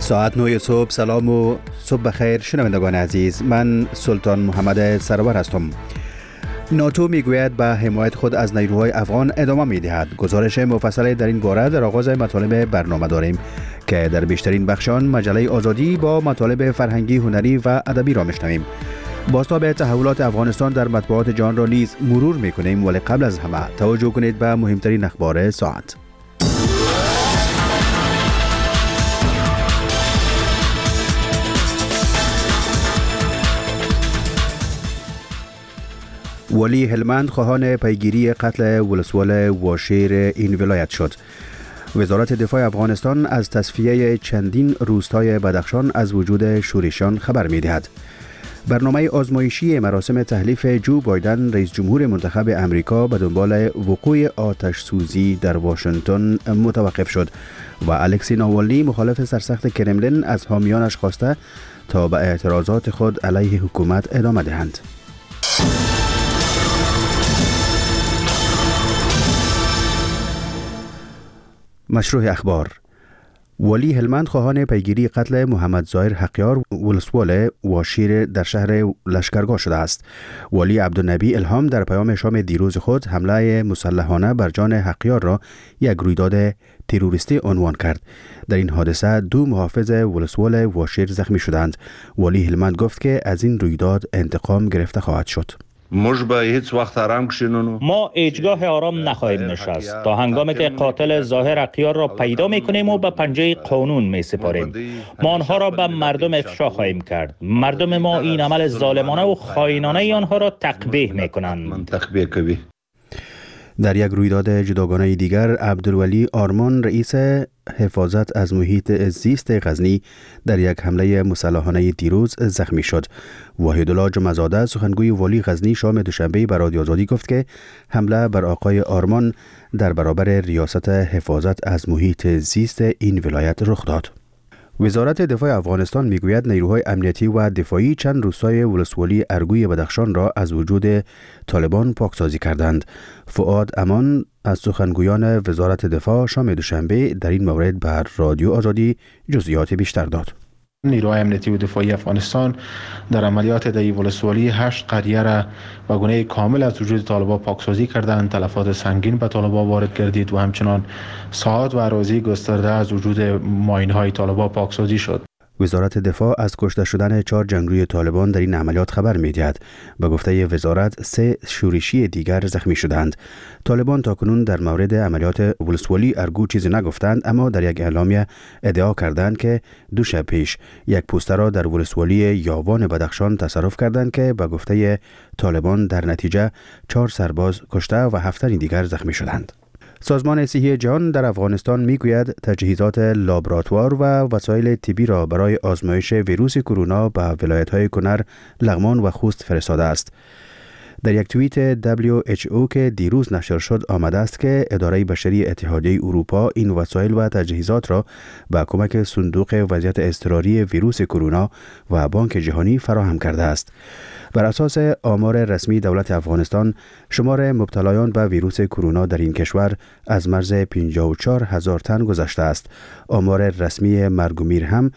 ساعت 9 صبح. سلام و صبح بخیر شنوندگان عزیز، من سلطان محمد سرور هستم. ناتو میگوید به حمایت خود از نیروهای افغان ادامه میدهد. گزارش مفصل در این باره در آغاز مطالب برنامه داریم که در بیشترین بخشان مجله آزادی با مطالب فرهنگی، هنری و ادبی را میشنویم. بازتاب تحولات افغانستان در مطبوعات جهان را نیز مرور میکنیم، ولی قبل از همه توجه کنید به مهمترین اخبار ساعت. ولی هلمند خواهان پیگیری قتل ولسوال واشیر این ولایت شد. وزارت دفاع افغانستان از تصفیه چندین روستای بدخشان از وجود شورشیان خبر می‌دهد. برنامه آزمایشی مراسم تحلیف جو بایدن رئیس جمهور منتخب امریکا به دنبال وقوع آتش سوزی در واشنگتن متوقف شد و الکسی ناوالنی مخالف سرسخت کرملین از حامیانش خواسته تا به اعتراضات خود علیه حکومت ادامه دهند. مشروع اخبار. ولی هلمند خواهان پیگیری قتل محمد ظاهر حقیار ولسوال واشیر در شهر لشکرگاه شده است. ولی عبدالنبی الهام در پیام شام دیروز خود حمله مسلحانه بر جان حقیار را یک رویداد تروریستی عنوان کرد. در این حادثه 2 محافظ ولسوال واشیر زخمی شدند. ولی هلمند گفت که از این رویداد انتقام گرفته خواهد شد. ما هیچگاه آرام نخواهیم نشست تا هنگامی که قاتل ظاهر حقیار را پیدا میکنیم و به پنجه قانون میسپاریم. ما آنها را به مردم افشا خواهیم کرد. مردم ما این عمل ظالمانه و خائنانه آنها را تقبیح میکنند. در یک رویداد جداگانه دیگر، عبدالولی آرمان رئیس حفاظت از محیط زیست غزنی در یک حمله مسلحانه دیروز زخمی شد. وحیدالله جمعزاده سخنگوی ولی غزنی شام دوشنبه به رادیو آزادی گفت که حمله بر آقای آرمان در برابر ریاست حفاظت از محیط زیست این ولایت رخ داد. وزارت دفاع افغانستان میگوید نیروهای امنیتی و دفاعی چند روستای ولسوالی ارگوی بدخشان را از وجود طالبان پاکسازی کردند. فؤاد امان از سخنگویان وزارت دفاع شام دوشنبه در این مورد بر رادیو آزادی جزئیات بیشتر داد. نیروهای امنیتی و دفاعی افغانستان در عملیات در ولسوالی 8 قریه را به گونه کامل از وجود طالبان پاکسازی کردند. تلفات سنگین به طالبان وارد گردید و همچنان ساحات و اراضی گسترده از وجود ماین‌های طالبان پاکسازی شد. وزارت دفاع از کشته شدن 4 جنگجوی طالبان در این عملیات خبر می‌دهد. به گفته وزارت 3 شورشی دیگر زخمی شدند. طالبان تاکنون در مورد عملیات ولسوالی ارگو چیزی نگفتند، اما در یک اعلامیه ادعا کردند که 2 شب پیش یک پوسته را در ولسوالی یاوان بدخشان تصرف کردند که به گفته طالبان در نتیجه 4 سرباز کشته و 7 دیگر زخمی شدند. سازمان صحی جهان در افغانستان میگوید تجهیزات لابراتوار و وسایل طبی را برای آزمایش ویروس کرونا به ولایت‌های کنر، لغمان و خوست فرستاده است. در یک توییت WHO که دیروز نشر شد آمده است که اداره بشری اتحادیه اروپا این وسایل و تجهیزات را با کمک صندوق وضعیت اضطراری ویروس کرونا و بانک جهانی فراهم کرده است. بر اساس آمار رسمی دولت افغانستان، شمار مبتلایان به ویروس کرونا در این کشور از مرز 54,000 تن گذشته است. آمار رسمی مرگ و میر هم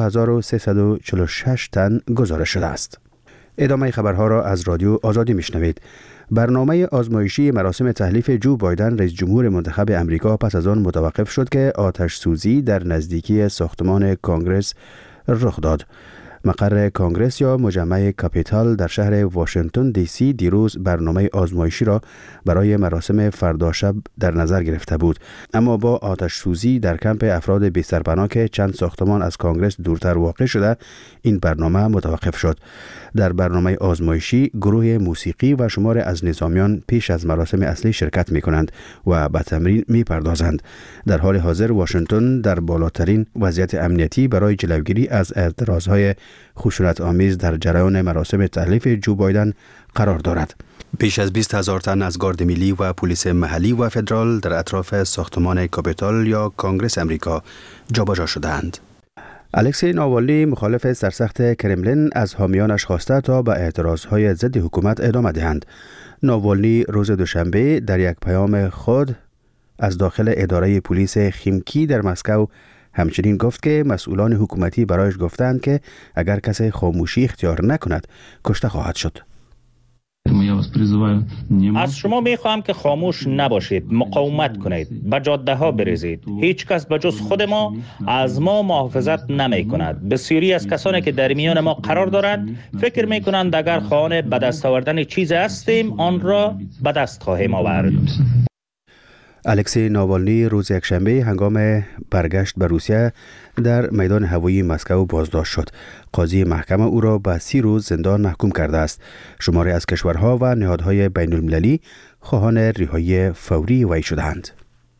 2346 تن گزارش شده است. ادامه خبرها را از رادیو آزادی میشنوید. برنامه آزمایشی مراسم تحلیف جو بایدن رئیس جمهور منتخب امریکا پس از آن متوقف شد که آتش سوزی در نزدیکی ساختمان کانگرس رخ داد. مقر کانگرس یا مجمع کاپیتال در شهر واشنگتن دی سی دیروز برنامه آزمایشی را برای مراسم فردا شب در نظر گرفته بود، اما با آتش سوزی در کمپ افراد بی سرپناه که چند ساختمان از کانگرس دورتر واقع شده این برنامه متوقف شد. در برنامه آزمایشی گروه موسیقی و شمار از نظامیان پیش از مراسم اصلی شرکت می کنند و به تمرین می پردازند. در حال حاضر واشنگتن در بالاترین وضعیت امنیتی برای جلوگیری از اعتراضهای خشونت آمیز در جریان مراسم تحلیف جو بایدن قرار دارد. بیش از 20,000 تن از گارد ملی و پلیس محلی و فدرال در اطراف ساختمان کاپیتال یا کانگرس امریکا جابجا شدند. الکسی ناوالنی مخالف سرسخت کرملین از حامیانش خواسته تا به اعتراضهای ضد حکومت ادامه دهند. ناوالنی روز دوشنبه در یک پیام خود از داخل اداره پلیس خیمکی در مسکو همچنین گفت که مسئولان حکومتی برایش گفتند که اگر کسی خاموشی اختیار نکند کشته خواهد شد. از شما میخواهم که خاموش نباشید، مقاومت کنید، به جاده ها بریزید. هیچ کس بجز خود ما از ما محافظت نمی کند. بسیاری از کسانی که در میان ما قرار دارند فکر می کنند اگر خواهان به دست آوردن چیزی هستیم آن را به دست خواهیم آورد. الکسی ناوالنی روز یکشنبه هنگام برگشت به روسیه در میدان هوایی مسکو بازداشت شد. قاضی محکمه او را به 30 روز زندان محکوم کرده است. شماری از کشورها و نهادهای بین المللی خواهان رهایی فوری وی شدند.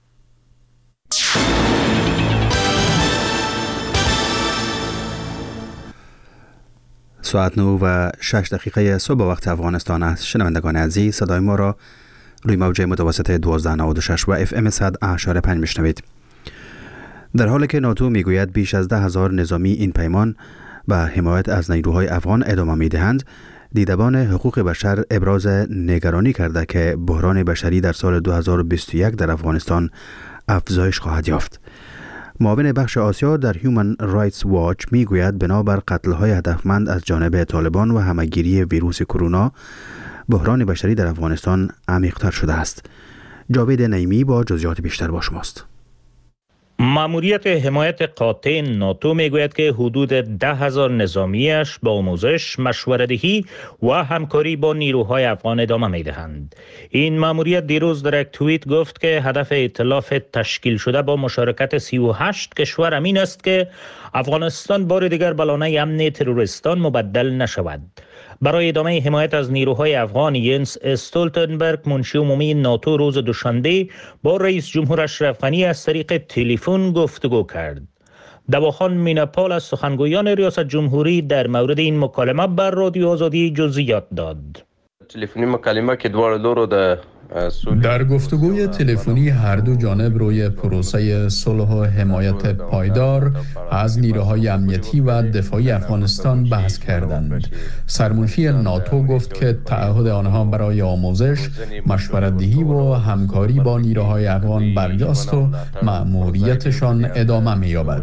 ساعت 9:06 صبح وقت افغانستان است. شنوندگان عزیز، صدای ما را روی موج متوسط 1296 و FM 100.5 میشنوید. در حالی که ناتو میگوید بیش از 10,000 نظامی این پیمان به حمایت از نیروهای افغان ادامه میدهند، دیدبان حقوق بشر ابراز نگرانی کرده که بحران بشری در سال 2021 در افغانستان افزایش خواهد یافت. معاون بخش آسیا در هیومن رایتس واچ میگوید بنابر قتل‌های هدفمند از جانب طالبان و همه‌گیری ویروس کرونا، بحران بشری در افغانستان عمیق‌تر شده است. جاوید نعیمی با جزئیات بیشتر با شماست. ماموریت حمایت قاطع ناتو میگوید که حدود 10,000 نظامیش با آموزش، مشوره‌دهی و همکاری با نیروهای افغان ادامه میدهند. این ماموریت دیروز در یک توییت گفت که هدف ائتلاف تشکیل شده با مشارکت 38 کشور امین است که افغانستان بار دیگر به لانه امن تروریستان مبدل نشود. برای ادامه حمایت از نیروهای افغان، ینس استولتنبرگ منشی عمومی ناتو روز دوشنبه با رئیس جمهور اشرف غنی از طریق تلفن گفتگو کرد. دواخان میناپال از سخنگویان ریاست جمهوری در مورد این مکالمه بر رادیو آزادی جزئیات داد. تلفنی مکالمه که دوار لورو در گفتگوی تلفنی هر دو جانب روی پروسه صلح و حمایت پایدار از نیروهای امنیتی و دفاعی افغانستان بحث کردند. سرمنشی ناتو گفت که تعهد آنها برای آموزش، مشورت‌دهی و همکاری با نیروهای افغان برجاست و مأموریتشان ادامه می‌یابد.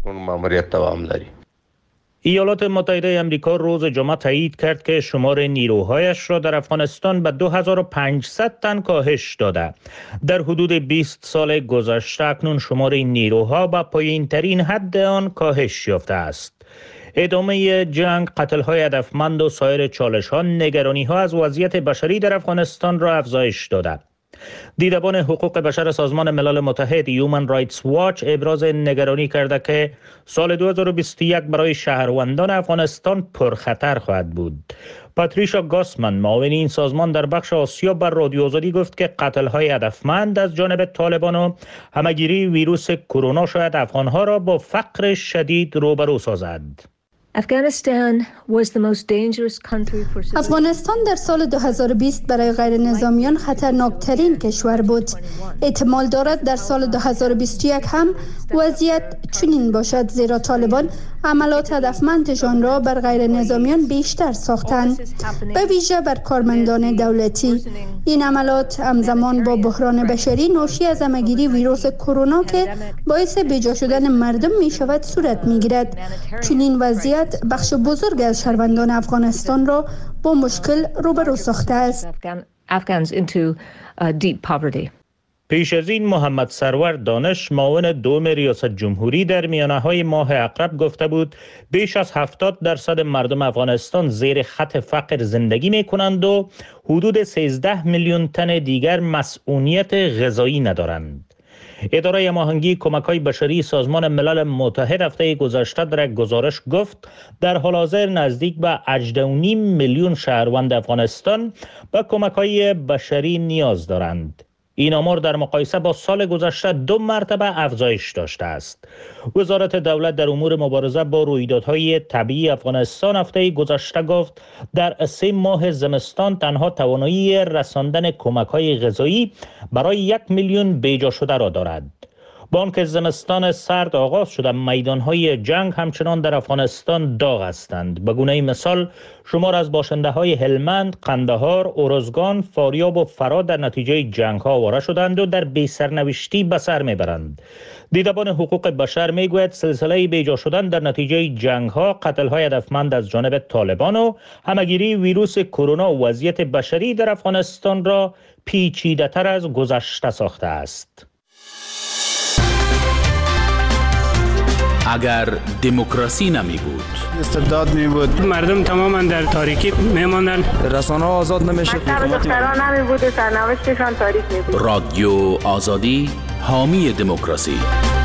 ایالات متحده آمریکا روز جمعه تایید کرد که شمار نیروهایش را در افغانستان به 2500 تن کاهش داده. در حدود 20 سال گذشته اکنون شمار این نیروها به پایین‌ترین حد آن کاهش یافته است. ادامه جنگ، قتل‌های هدفمند و سایر چالش‌ها، نگرانی‌ها از وضعیت بشری در افغانستان را افزایش داده. دیدبان حقوق بشر سازمان ملل متحد هیومن رایتس واچ ابراز نگرانی کرده که سال 2021 برای شهروندان افغانستان پرخطر خواهد بود. پاتریشا گاسمن معاون این سازمان در بخش آسیا بر رادیو آزادی گفت که قتل‌های هدفمند از جانب طالبان و همه‌گیری ویروس کرونا شاید افغان‌ها را با فقر شدید روبرو سازد. افغانستان در سال 2020 برای غیر نظامیان خطرناکترین کشور بود. احتمال دارد در سال 2021 هم وضعیت چنین باشد، زیرا طالبان عملات هدفمندشان را بر غیر نظامیان بیشتر ساختند، به ویژه بر کارمندان دولتی. این عملات همزمان با بحران بشری ناشی از همه‌گیری ویروس کرونا که باعث بیجا شدن مردم می شود صورت می گیرد. چنین وضعیت بخش بزرگ از شهروندان افغانستان را با مشکل روبرو ساخته است. پیش از این محمد سرور دانش معاون دوم ریاست جمهوری در میانه‌های ماه اقرب گفته بود بیش از 70% مردم افغانستان زیر خط فقر زندگی می‌کنند و حدود 13 میلیون تن دیگر مسئولیت غذایی ندارند. اداره هماهنگی کمک‌های بشری سازمان ملل متحد هفته گذشته در یک گزارش گفت در حال حاضر نزدیک به 18.5 میلیون شهروند افغانستان به کمک‌های بشری نیاز دارند. این آمار در مقایسه با سال گذشته 2 مرتبه افزایش داشته است. وزارت دولت در امور مبارزه با رویدادهای طبیعی افغانستان هفته گذشته گفت در 3 ماه زمستان تنها توانایی رساندن کمک‌های غذایی برای 1 میلیون بیجا شده را دارد. با آنکه زمستان سرد آغاز شده، میدانهای جنگ همچنان در افغانستان داغ هستند. به گونه مثال شمار از باشنده‌های هلمند، قندهار، ارزگان، فاریاب و فرا در نتیجه جنگ‌ها آواره شدند و در بی‌سرنوشتی به سر میبرند. دیدبان حقوق بشر میگوید سلسله بیجا شدن در نتیجه جنگ‌ها، قتل‌های هدفمند از جانب طالبان و همگیری ویروس کرونا و وضعیت بشری در افغانستان را پیچیده‌تر از گذشته ساخته است. اگر دموکراسی نمی بود، استبداد می بود، مردم تماما در تاریکی میماندن، رسانه‌ها آزاد نمیشد، دختران نمی بود و سرنوشتشان تاریک می بود. رادیو آزادی حامی دموکراسی.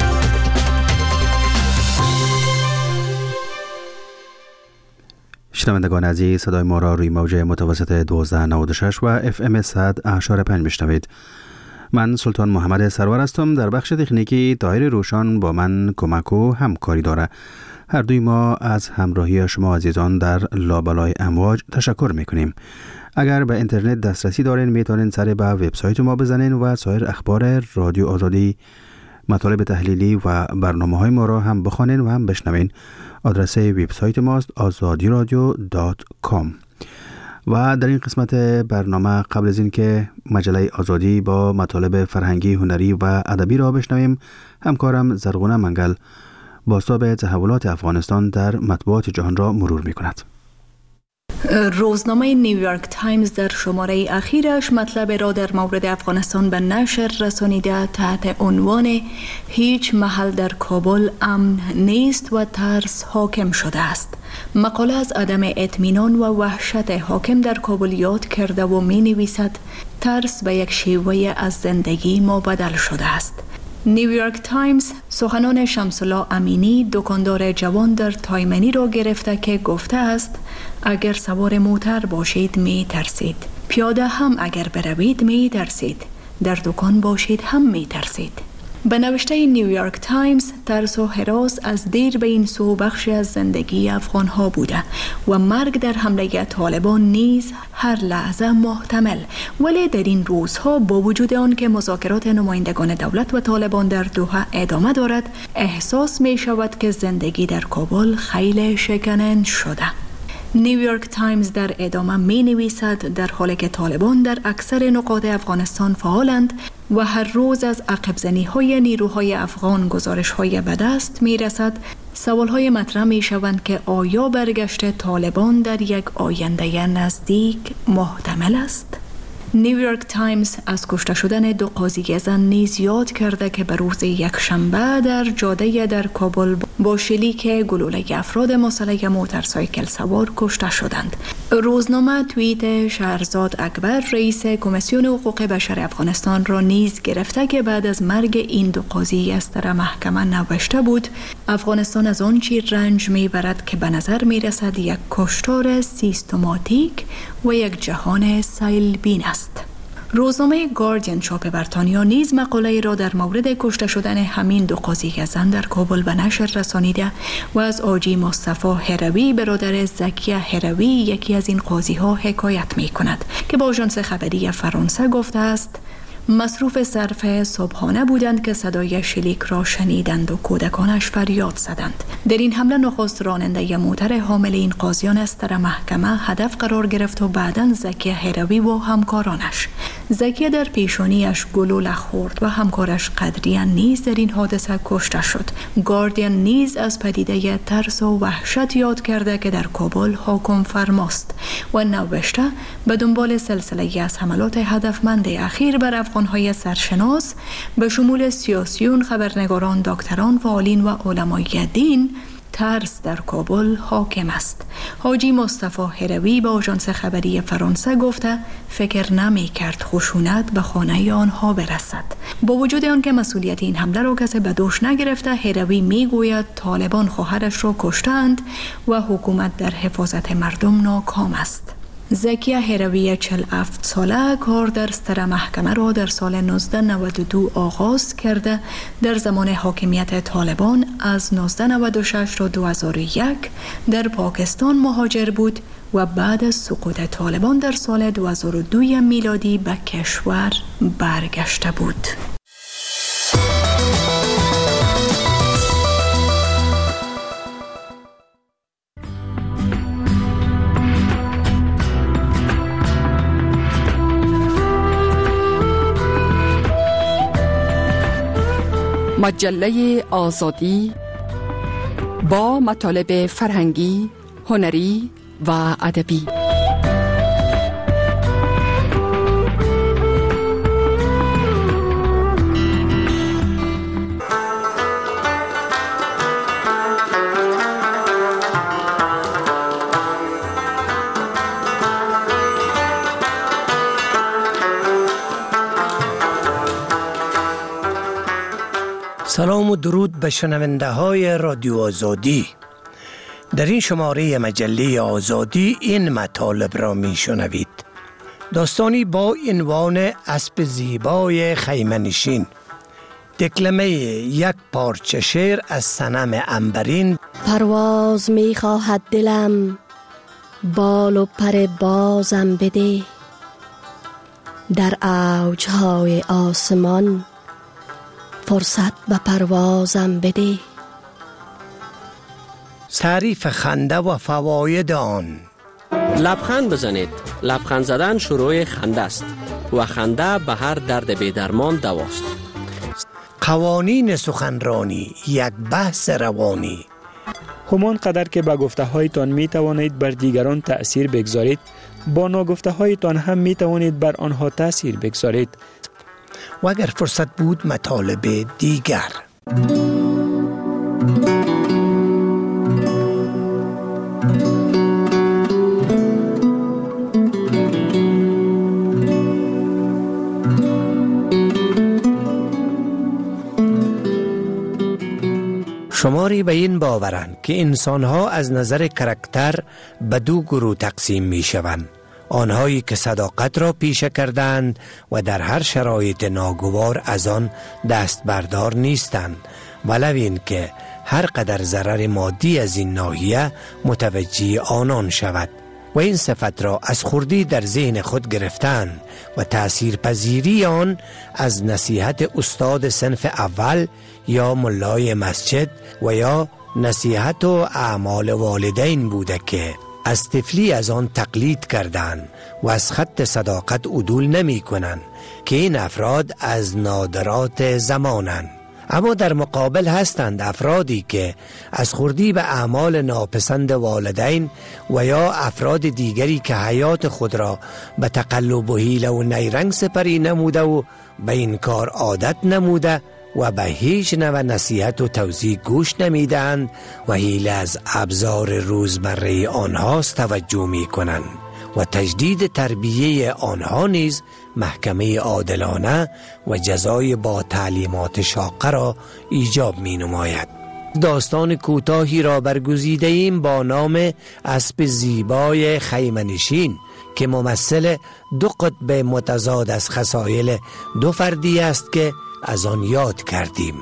شنوندگان عزیز، صدای ما را روی موج متوسط 1296 و FM 100.5 میشنوید. من سلطان محمد سرور هستم. در بخش تکنیکی طاهر روشان با من کمک و همکاری داره. هر دوی ما از همراهی شما عزیزان در لابلای امواج تشکر میکنیم. اگر به اینترنت دسترسی دارین میتونین سر به وبسایت ما بزنین و سایر اخبار رادیو آزادی، مطالب تحلیلی و برنامه‌های ما را هم بخوانین و هم بشنوین. آدرس وبسایت ماست azadiradio.com. و در این قسمت برنامه قبل از این که مجله آزادی با مطالب فرهنگی، هنری و ادبی را بشنویم، همکارم زرغونه منگل بازتاب تحولات افغانستان در مطبوعات جهان را مرور می کند. روزنامه نیویورک تایمز در شماره اخیرش مطلب را در مورد افغانستان به نشر رسانیده تحت عنوان هیچ محل در کابل امن نیست و ترس حاکم شده است. مقاله از عدم اطمینان و وحشت حاکم در کابل یاد کرده و می نویسد ترس به یک شیوه از زندگی مبدل شده است. نیویورک تایمز سخنان شمس‌الله امینی، دکاندار جوان در تایمنی را گرفته که گفته است اگر سوار موتر باشید می ترسید، پیاده هم اگر بروید می ترسید، در دکان باشید هم می ترسید. به نوشته نیویورک تایمز، ترس و هراس از دیر به این سو بخشی از زندگی افغان‌ها بوده و مرگ در حمله طالبان نیز هر لحظه محتمل. ولی در این روزها با وجود آن که مذاکرات نمایندگان دولت و طالبان در دوحه ادامه دارد، احساس می شود که زندگی در کابل خیلی شکننده شده. نیویورک تایمز در ادامه می نویسد در حالی که طالبان در اکثر نقاط افغانستان فعالند و هر روز از عقب زنی های نیروهای افغان گزارش های به دست می رسد، سوال های مطرح می شوند که آیا برگشت طالبان در یک آینده نزدیک محتمل است؟ نیویورک تایمز از کشته شدن 2 قاضی زن نیز یاد کرده که به روز یکشنبه در جاده در کابل با شلیک گلوله افراد مسلح موتورسایکل سوار کشته شدند. روزنامه توییت شهرزاد اکبر، رئیس کمیسیون حقوق بشر افغانستان را نیز گرفته که بعد از مرگ این 2 قاضی از طرف محکمه نوشته بود افغانستان از آن چیز رنج میبرد که به نظر میرسد یک کشتار سیستماتیک و یک جهان سیلبین است. روزنامه گاردین چاپ بریتانیا نیز مقاله را در مورد کشته شدن همین 2 قاضی زن در کابل به نشر رسانیده و از آجی مصطفی هروی، برادر زکی هروی، یکی از این قاضی ها حکایت می کند که با آژانس خبری فرانسه گفته است مصروف صرف صبحانه بودند که صدای شلیک را شنیدند و کودکانش فریاد زدند. در این حمله نخست راننده موتر حامل این قاضیان از طرف محکمه هدف قرار گرفت و بعداً زکی هروی و همکارانش. زکی در پیشانیش گلوله خورد و همکارش قدریان نیز در این حادثه کشته شد. گاردین نیز از پدیده ترس و وحشت یاد کرده که در کابل حاکم فرماست و نوشته به دنبال سلسله از حملات هدفمند اخیر بر افغان‌های سرشناس به شمول سیاسیون، خبرنگاران، دکتران، فعالین و علمای دین، ترس در کابل حاکم است. حاجی مصطفی هروی به آژانس خبری فرانسه گفته فکر نمی کرد خشونت به خانه آنها برسد. با وجود آنکه مسئولیت این حمله را کسی به دوش نگرفته، هروی می گوید طالبان خواهرش را کشتند و حکومت در حفاظت مردم ناکام است. زکی هروی 47 ساله کار در ستر محکمه را در سال 1992 آغاز کرده. در زمان حاکمیت طالبان از 1996 تا 2001 در پاکستان مهاجر بود و بعد از سقوط طالبان در سال 2002 میلادی به کشور برگشته بود. مجله آزادی با مطالب فرهنگی، هنری و ادبی. سلام و درود به شنونده های رادیو آزادی. در این شماره مجله آزادی این مطالب را می شنوید. داستانی با عنوان اسب زیبای خیمه‌نشین، دکلمه یک پارچه شعر از صنم عنبرین. پرواز می خواهد دلم، بال و پر بازم بده، در اوجهای آسمان فرصت به پروازم بده. تعریف خنده و فواید آن. لبخند بزنید. لبخند زدن شروع خنده است و خنده به هر درد بی‌درمان دواست. قوانین سخنرانی، یک بحث روانی. همان قدر که با گفته هایتان می توانید بر دیگران تأثیر بگذارید، با ناگفته هایتان هم می توانید بر آنها تأثیر بگذارید. و اگر فرصت بود مطالب دیگر. شماری به این باورند که انسان‌ها از نظر کاراکتر به دو گروه تقسیم می شوند. آنهایی که صداقت را پیشه کردند و در هر شرایط ناگوار از آن دست بردار نیستند، ولو این که هر قدر ضرر مادی از این ناحیه متوجه آنان شود و این صفت را از خردی در ذهن خود گرفتند و تأثیرپذیری آن از نصیحت استاد صنف اول یا ملای مسجد و یا نصیحت و اعمال والدین بوده که از طفلی از آن تقلید کردند و از خط صداقت عدول نمی کنند که این افراد از نادرات زمانند. اما در مقابل هستند افرادی که از خردی به اعمال ناپسند والدین و یا افراد دیگری که حیات خود را به تقلب و حیله و نیرنگ سپری نموده و به این کار عادت نموده و به هیچ نوع نصیحت و توضیح گوش نمیدهند و حیله از ابزار روزمره آنهاست توجه می کنند و تجدید تربیه آنها نیز محکمه عادلانه و جزای با تعلیمات شاقه را ایجاب می نماید. داستان کوتاهی را برگزیده ایم با نام اسب زیبای خیمه‌نشین که ممثل دو قطب متضاد از خصایل دو فردی است که از آن یاد کردیم.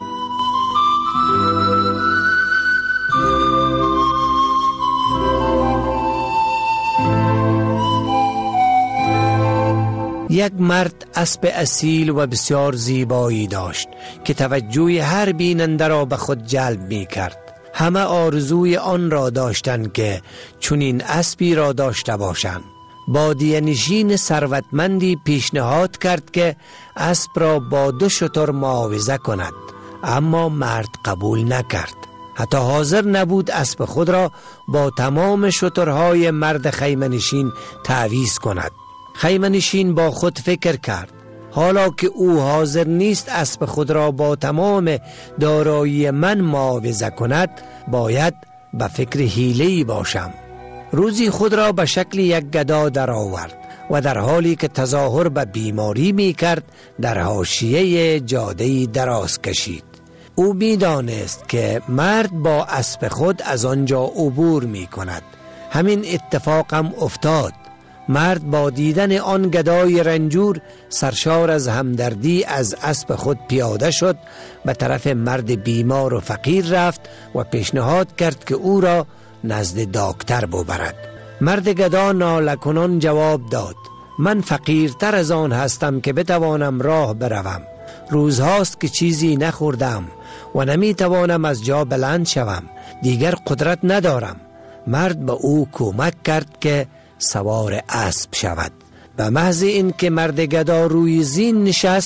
یک مرد اسب اصیل و بسیار زیبایی داشت که توجه هر بیننده را به خود جلب می کرد. همه آرزوی آن را داشتند که چنین اسبی را داشته باشند. بادیه نشین ثروتمندی پیشنهاد کرد که اسب را با 2 شتر معاوضه کند، اما مرد قبول نکرد. حتی حاضر نبود اسب خود را با تمام شترهای مرد خیمه‌نشین تعویض کند. خیمه‌نشین با خود فکر کرد، حالا که او حاضر نیست اسب خود را با تمام دارایی من معاوضه کند، باید به فکر حیله‌ای باشم. روزی خود را به شکل یک گدا در آورد و در حالی که تظاهر به بیماری می کرد در حاشیه جاده‌ای دراز کشید. او می دانست که مرد با اسب خود از آنجا عبور می کند. همین اتفاق هم افتاد. مرد با دیدن آن گدای رنجور سرشار از همدردی از اسب خود پیاده شد، به طرف مرد بیمار و فقیر رفت و پیشنهاد کرد که او را نزد دکتر ببرد. مرد گدا ناله کنان جواب داد: من فقیرتر از آن هستم که بتوانم راه بروم. روزهاست که چیزی نخوردم و نمی توانم از جا بلند شوم. دیگر قدرت ندارم. مرد به او کمک کرد که سوار اسب شود. به محض این که مرد گدا روی زین نشست،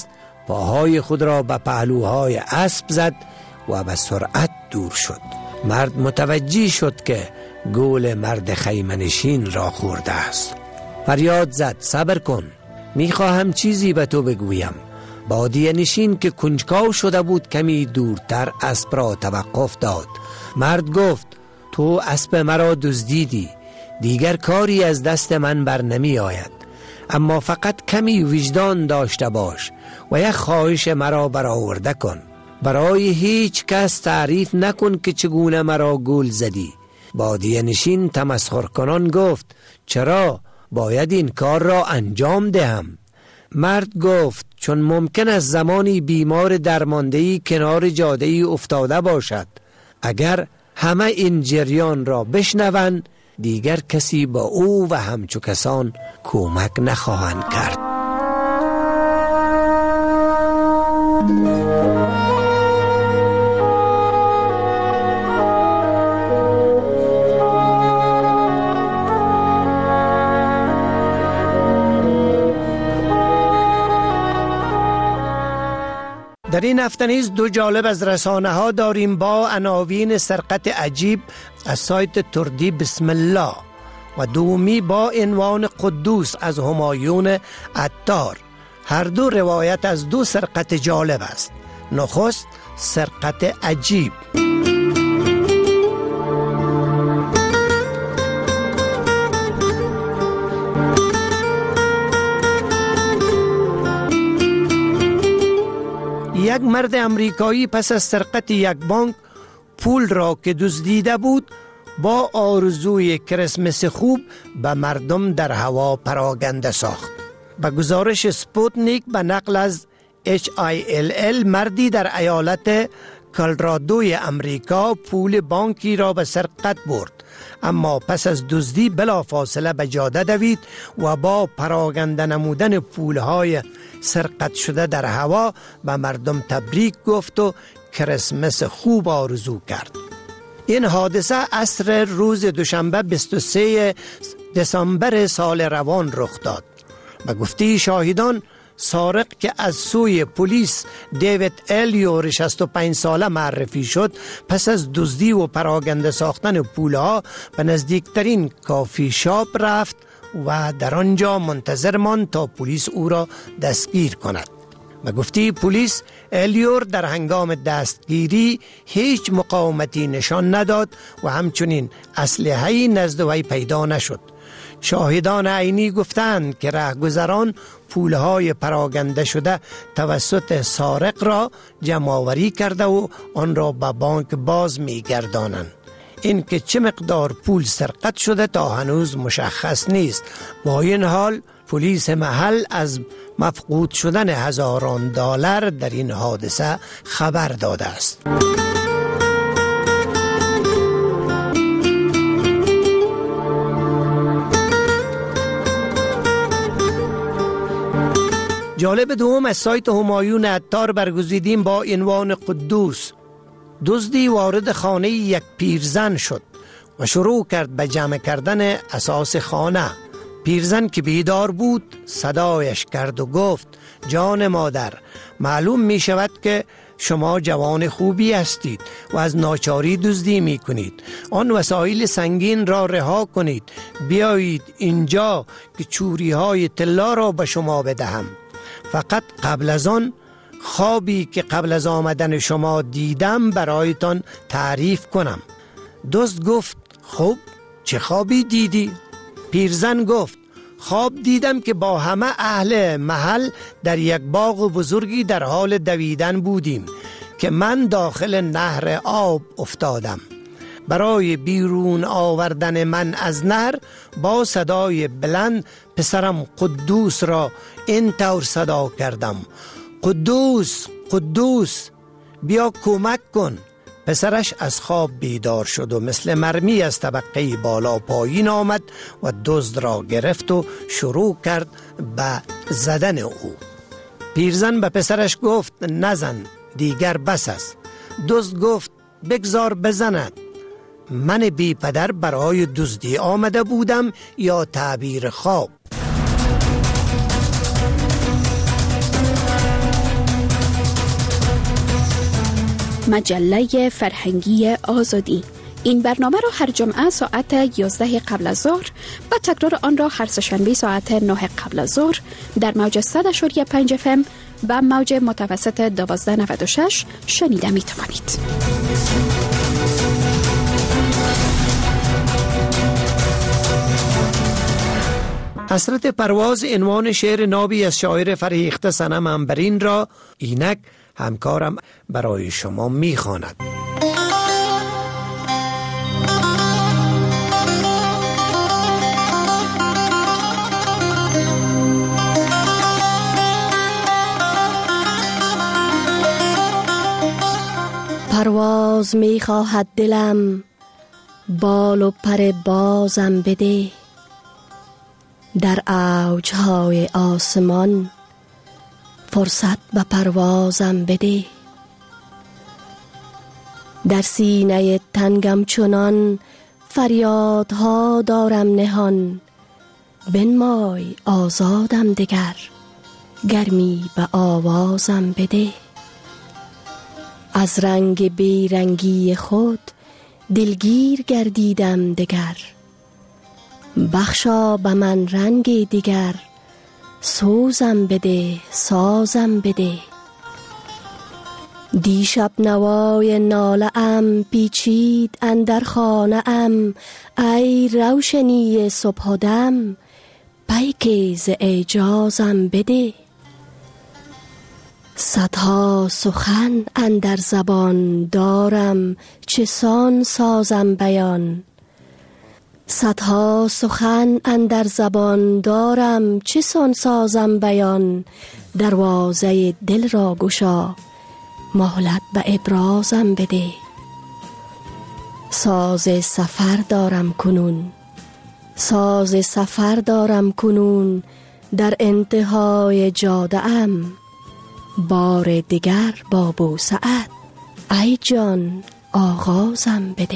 پاهای خود را به پهلوهای اسب زد و به سرعت دور شد. مرد متوجه شد که گول مرد خیمه‌نشین را خورده است. فریاد زد صبر کن، میخواهم چیزی به تو بگویم. بادیه نشین که کنجکاو شده بود کمی دورتر اسب را توقف داد. مرد گفت تو اسب مرا دزدیدی، دیگر کاری از دست من بر نمی آید، اما فقط کمی وجدان داشته باش و یک خواهش مرا برآورده کن. برای هیچ کس تعریف نکن که چگونه مرا گول زدی. بادیه نشین تمسخر کنان گفت چرا؟ باید این کار را انجام دهم. مرد گفت چون ممکن است زمانی بیمار درماندهی کنار جاده‌ای افتاده باشد. اگر همه این جریان را بشنوند دیگر کسی با او و همچو کسان کمک نخواهند کرد. در این هفته نیز دو جالب از رسانه ها داریم با عناوین سرقت عجیب از سایت تردی بسم الله و دومی با عنوان قدوس از همایون عطار. هر دو روایت از دو سرقت جالب است. نخست سرقت عجیب. یک مرد امریکایی پس از سرقت یک بانک پول را که دزدیده بود با آرزوی کریسمس خوب به مردم در هوا پراگنده ساخت. به گزارش سپوتنیک به نقل از HILL مردی در ایالت کلرادوی امریکا پول بانکی را به سرقت برد، اما پس از دزدی بلافاصله به جاده دوید و با پراگنده نمودن پولهای سرقت شده در هوا به مردم تبریک گفت و کریسمس خوب آرزو کرد. این حادثه عصر روز دوشنبه 23 دسامبر سال روان رخ داد. به گفته شاهدان سارق که از سوی پلیس دیوید الیور 65 ساله معرفی شد پس از دزدی و پراگنده ساختن پولها به نزدیکترین کافی شاپ رفت و در آنجا منتظر ماند تا پلیس او را دستگیر کند. به گفته پلیس الیور در هنگام دستگیری هیچ مقاومتی نشان نداد و همچنین اسلحه‌ای نزد وی پیدا نشد. شاهدان عینی گفتند که رهگذران پولهای پراگنده شده توسط سارق را جمع‌آوری کرده و آن را به بانک باز می‌گردانند. این که چه مقدار پول سرقت شده تا هنوز مشخص نیست. با این حال پلیس محل از مفقود شدن هزاران دلار در این حادثه خبر داده است. جالب دوم از سایت همایون عطار برگزیدیم با عنوان قدوس. دزدی وارد خانه یک پیرزن شد و شروع کرد به جمع کردن اساس خانه. پیرزن که بیدار بود صدایش کرد و گفت جان مادر، معلوم می شود که شما جوان خوبی هستید و از ناچاری دزدی می کنید. آن وسایل سنگین را رها کنید، بیایید اینجا که چوری های طلا را به شما بدهم. فقط قبل از آن خوابی که قبل از آمدن شما دیدم برایتان تعریف کنم. دزد گفت خب چه خوابی دیدی؟ پیرزن گفت خواب دیدم که با همه اهل محل در یک باغ بزرگی در حال دویدن بودیم که من داخل نهر آب افتادم. برای بیرون آوردن من از نهر با صدای بلند پسرم قدوس را این طور صدا کردم: قدوس، قدوس، بیا کمک کن. پسرش از خواب بیدار شد و مثل مرمی از طبقه بالا پایین آمد و دزد را گرفت و شروع کرد به زدن او. پیرزن به پسرش گفت نزن، دیگر بس است. دزد گفت بگذار بزند. من بی پدر برای دزدی آمده بودم یا تعبیر خواب؟ مجله فرهنگی آزادی. این برنامه را هر جمعه ساعت 11 قبل از ظهر و تکرار آن را هر سه‌شنبه ساعت 9 قبل از ظهر در موج 100.5 FM و موج متوسط 1296 شنیده می توانید. حسرت پرواز عنوان شعر نابی از شاعر فرهیخته صنم عنبرین را اینک همکارم برای شما می خواند. پرواز می خواهد دلم، بال و پر بازم بده، در اوجهای آسمان فرصت به پروازم بده. در سینه تنگم چنان فریادها دارم نهان، بنمای آزادم دگر، گرمی به آوازم بده. از رنگ بیرنگی خود دلگیر گردیدم دگر، بخشا به من رنگ دیگر، سوزم بده سازم بده. دیشب نوای ناله ام پیچید اندر خانه ام، ای روشنی صبح دم پیک ز اعجازم بده. صدها سخن اندر زبان دارم، چسان سازم بیان. صدها سخن اندر زبان دارم، چسان سازم بیان. دروازه دل را گشا، مهلت به ابرازم بده. ساز سفر دارم کنون، ساز سفر دارم کنون، در انتهای جاده ام. بار دیگر با بوسعت ای جان آغازم بده.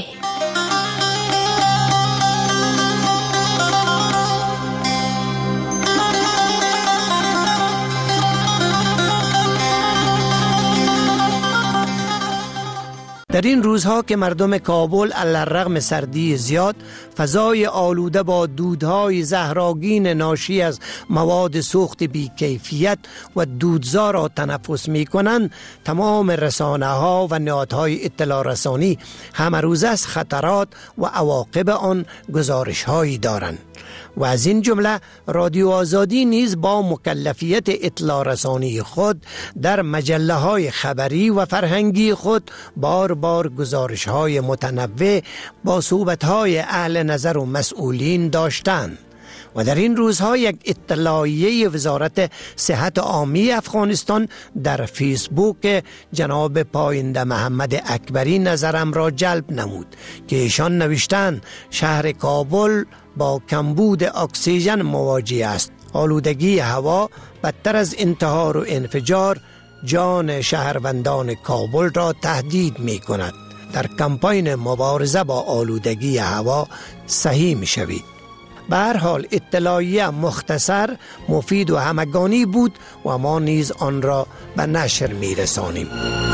در این روزها که مردم کابل علی‌الرغم سردی زیاد فضای آلوده با دودهای زهرآگین ناشی از مواد سوخت بی‌کیفیت و دودزا را تنفس می کنند، تمام رسانه ها و نهادهای اطلاع رسانی همه روز از خطرات و عواقب آن گزارش هایی دارند و از این جمله رادیو آزادی نیز با مکلفیت اطلاع رسانی خود در مجله های خبری و فرهنگی خود بار بار گزارش های متنوع با صحبت های اهل نظر و مسئولین داشتند و در این روزها یک اطلاعیه وزارت صحت عامی افغانستان در فیسبوک جناب پاینده محمد اکبری نظرم را جلب نمود که ایشان نوشتند شهر کابل با کمبود اکسیژن مواجه است. آلودگی هوا بدتر از انتحار و انفجار جان شهروندان کابل را تهدید می کند. در کمپاین مبارزه با آلودگی هوا سهیم شوید. به هر حال اطلاعیه مختصر، مفید و همگانی بود و ما نیز آن را به نشر می رسانیم.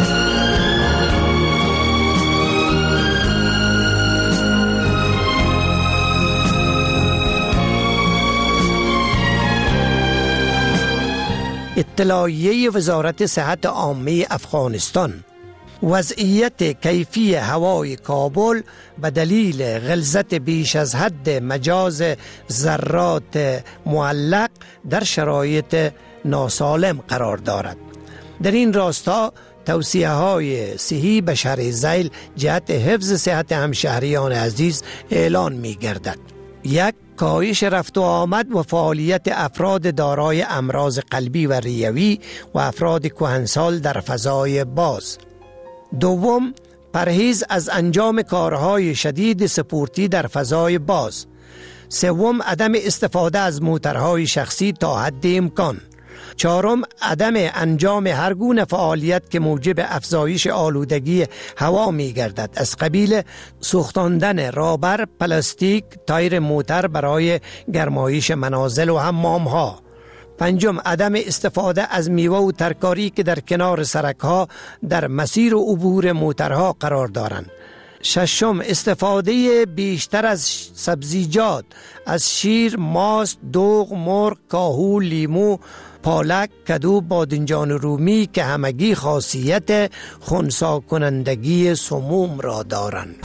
اطلاعیه وزارت صحت عامه افغانستان: وضعیت کیفی هوای کابل به دلیل غلظت بیش از حد مجاز ذرات معلق در شرایط ناسالم قرار دارد. در این راستا توصیه های صحی به شهر ذیل جهت حفظ صحت همشهریان عزیز اعلان می گردد. 1. کاهش رفت و آمد و فعالیت افراد دارای امراض قلبی و ریوی و افراد کهنسال در فضای باز. 2. پرهیز از انجام کارهای شدید سپورتی در فضای باز. 3. عدم استفاده از موترهای شخصی تا حد امکان. 4. عدم انجام هر گونه فعالیت که موجب افزایش آلودگی هوا می گردد، از قبیل سوختاندن رابر، پلاستیک، تایر موتر برای گرمایش منازل و حمام ها. پنجم، عدم استفاده از میوه و ترکاری که در کنار سرک‌ها در مسیر و عبور موترها قرار دارند. ششم، استفاده بیشتر از سبزیجات، از شیر، ماست، دوغ، مرغ، کاهو، لیمو، پالک، کدو، بادنجان رومی که همگی خاصیت خنثی کنندگی سموم را دارند.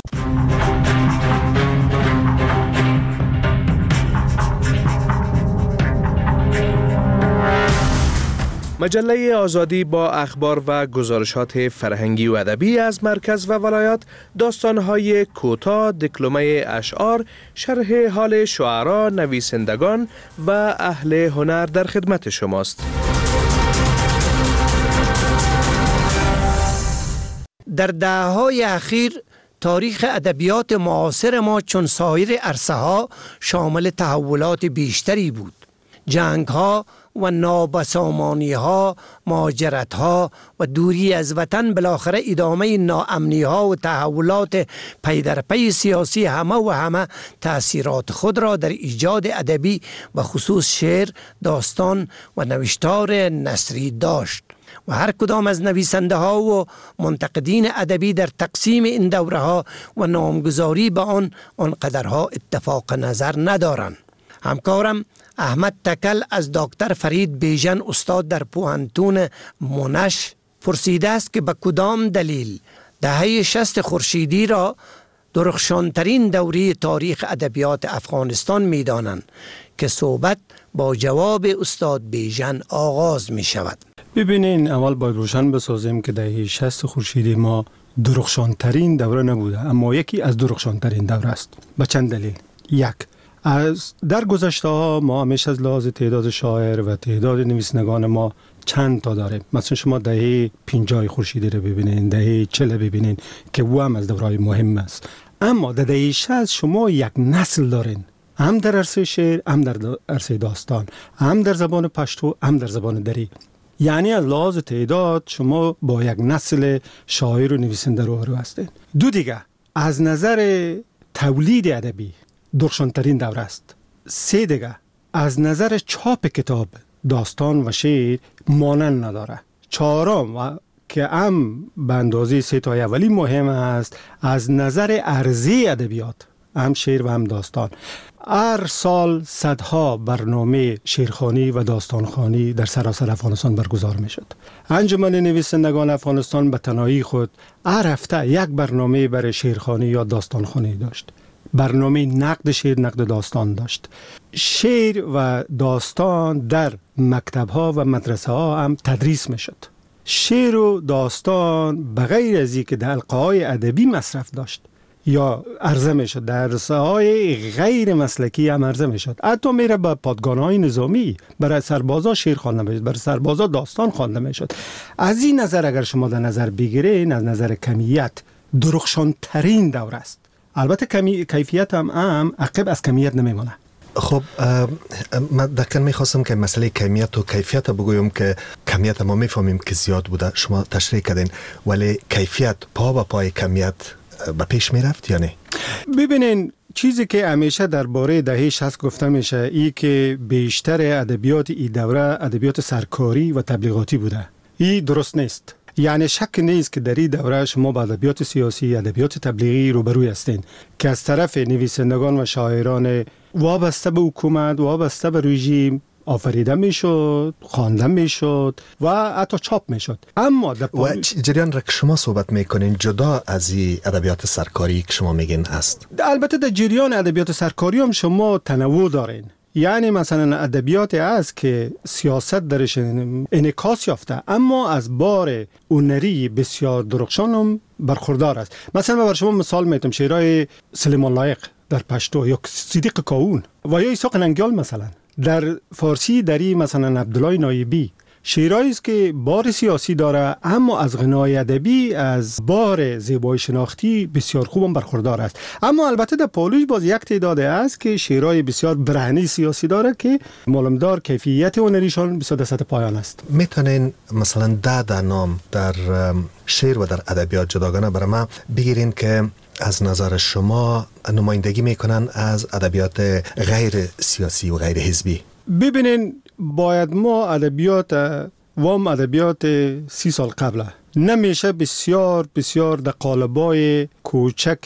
مجله آزادی با اخبار و گزارشات فرهنگی و ادبی از مرکز و ولایات، داستان‌های کوتاه، دکلمه اشعار، شرح حال شعرا، نویسندگان و اهل هنر در خدمت شماست. در دهه‌های اخیر تاریخ ادبیات معاصر ما چون سایر عرصه‌ها شامل تحولات بیشتری بود. جنگ‌ها و نابسامانی‌ها، مهاجرت‌ها و دوری از وطن، بالاخره ادامه ناامنی‌ها و تحولات پی در پی سیاسی همه تأثیرات خود را در ایجاد ادبی و خصوص شعر، داستان و نوشتار نثری داشت و هر کدام از نویسنده ها و منتقدین ادبی در تقسیم این دوره ها و نامگذاری به آنقدرها اتفاق نظر ندارند. همکارم احمد تکل از دکتر فرید بیژن استاد در پوهنتون منش پرسیده است که به کدام دلیل دهه 60 خورشیدی را درخشانترین دوره تاریخ ادبیات افغانستان می دانند که صحبت با جواب استاد بیژن آغاز می شود. ببینین، اول باید روشن بسازیم که دهه 60 خورشیدی ما درخشانترین دوره نبوده، اما یکی از درخشانترین دوره است. به چند دلیل؟ یک، از در گذشته ها ما همیشه از لحاظ تعداد شاعر و تعداد نویسندگان ما چند تا داریم. مثلا شما دهه 50 خورشیدی رو ببینین، دهه 40 ببینین که او هم از دورهای مهم است. اما در دهه 60 شما یک نسل دارین، هم در عرصه شعر، هم در عرصه داستان، هم در زبان پشتو، هم در زبان دری. یعنی از لحاظ تعداد شما با یک نسل شاعر و نویسنده رو هستین. دو دیگه، از نظر تولید ادبی درخشانترین دوره است. سه دیگه، از نظر چاپ کتاب، داستان و شعر مانند نداره. چهارم و که هم به اندازه سه تا اولی مهم است، از نظر عرضه ادبیات، هم شعر و هم داستان. هر سال صدها برنامه شعرخوانی و داستانخوانی در سراسر افغانستان برگزار می شد. انجمن نویسندگان افغانستان به تنهایی خود هر هفته یک برنامه برای شعرخوانی یا داستانخوانی داشت. برنامه نقد شعر، نقد داستان داشت. شعر و داستان در مکتب‌ها و مدرسه‌ها هم تدریس می شد. شعر و داستان بغیر از اینکه در حلقه‌های ادبی مصرف داشت یا عرضه می شد، در رسانه‌های غیر مسلکی هم عرضه می شد. حتی میره به پادگان‌های نظامی برای سربازا شعر خوانده می شد، برای سربازا داستان خوانده می شد. از این نظر اگر شما در نظر بگیرین، از نظر کمیت درخشانترین دوره است. البته کیفیت هم عقب از کمیت نمیمونه. خب من دقیقاً میخواستم که مسئله کمیت و کیفیت بگویم که کمیت ما میفهمیم که زیاد بوده، شما تشریح کردین، ولی کیفیت پا به پای کمیت به پیش میرفت یا نه؟ ببینین، چیزی که همیشه درباره دهه 60 گفته میشه ای که بیشتر ادبیات این دوره ادبیات سرکاری و تبلیغاتی بوده. این درست نیست. یعنی شک نیست که در این دوره شما با ادبیات سیاسی، ادبیات تبلیغی روبروی هستین که از طرف نویسندگان و شاعران وابسته به حکومت، وابسته به رژیم آفریده میشد، خوانده میشد و حتی چاپ میشد. اما و جریان را که شما صحبت میکنین جدا از این ادبیات سرکاری که شما میگین است؟ البته در جریان ادبیات سرکاری هم شما تنوع دارین. یعنی مثلا ادبیات است که سیاست درش انعکاس یافته، اما از بار هنری بسیار درخشان هم برخوردار است. مثلا برای شما مثال میتونم شعرهای سلیمان لایق در پشتو یا صدیق کاون و یا اسحاق ننگیال. مثلا در فارسی دری مثلا عبدالله نایبی شعرهایی است که بار سیاسی داره، اما از غنای ادبی، از بار زیبایی شناختی بسیار خوبم برخوردار است. اما البته در پالوش باز یک تعداد است که شعرهای بسیار برهنه سیاسی داره که معلومدار کیفیت هنریشان بسیار در سطح پایان است. میتونین مثلا 10 نام در شعر و در ادبیات جداگانه برای ما بگیرین که از نظر شما نمایندگی میکنن از ادبیات غیر سیاسی و غیر حزبی؟ ببینین، باید ما ادبیات ادبیات 30 سال قبله نمیشه بسیار بسیار در قالبای کوچک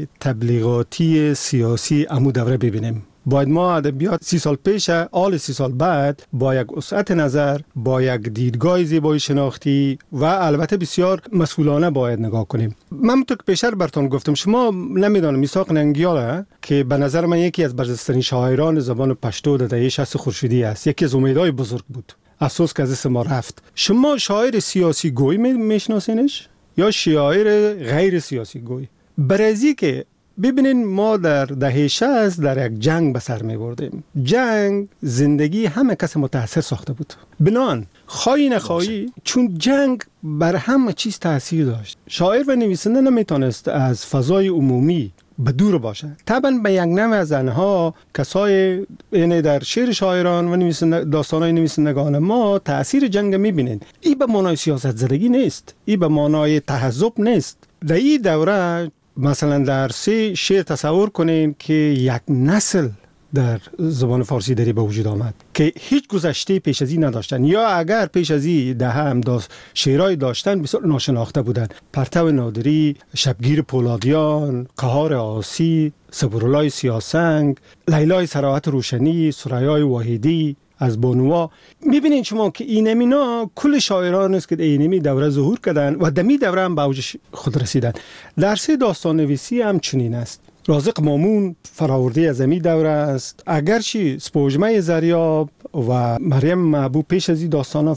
تبلیغاتی سیاسی امو دوره ببینیم. باید ما ادبیات 30 سال پیش، آل 30 سال بعد با یک وسعت نظر، با یک دیدگاه زیبایی شناختی و البته بسیار مسئولانه باید نگاه کنیم. من تو که پیشتر براتون گفتم، شما نمیدونم میثاق ننگیال که به نظر من یکی از برجسته‌ترین شاعران زبان پشتو در دهه 60 خورشیدی است، یکی از امیدهای بزرگ بود. افسوس که از ما رفت. شما شاعر سیاسی گوی میشناسینش یا شاعر غیر سیاسی گوی؟ برای که ببینین ما در دهه 60 در یک جنگ به سر می بردیم. جنگ زندگی همه کس متاثر ساخته بود. بنان خواهی نخواهی چون جنگ بر همه چیز تاثیر داشت. شاعر و نویسنده نمیتونست از فضای عمومی به دور باشه. طبعا به یک نوع از آنها کسای یعنی در شعر شاعران و داستانای نویسندگان ما تاثیر جنگ میبینید. این به معنای سیاست زدگی نیست، این به معنای تحزب نیست. در این دوره مثلا در 3 شعر تصور کنین که یک نسل در زبان فارسی دری به وجود آمد که هیچ گذشته پیش از این نداشتن، یا اگر پیش از این هم شعرهای داشتن بسیار ناشناخته بودند. پرتو نادری، شبگیر پولادیان، قهار آسی، صبرالله سیاسنگ، لیلای سراحت روشنی، سریای واحدی از بانوا. میبینین شما که اینمینا کل شاعران است که اینمی دوره ظهور کردن و دمی دوره هم به اوج خود رسیدن. درس داستان نویسی هم چنین است. رازق مامون فراورده از امی دوره است. اگرچه سپوږمۍ زریاب و مریم محبوب پیش از این داستان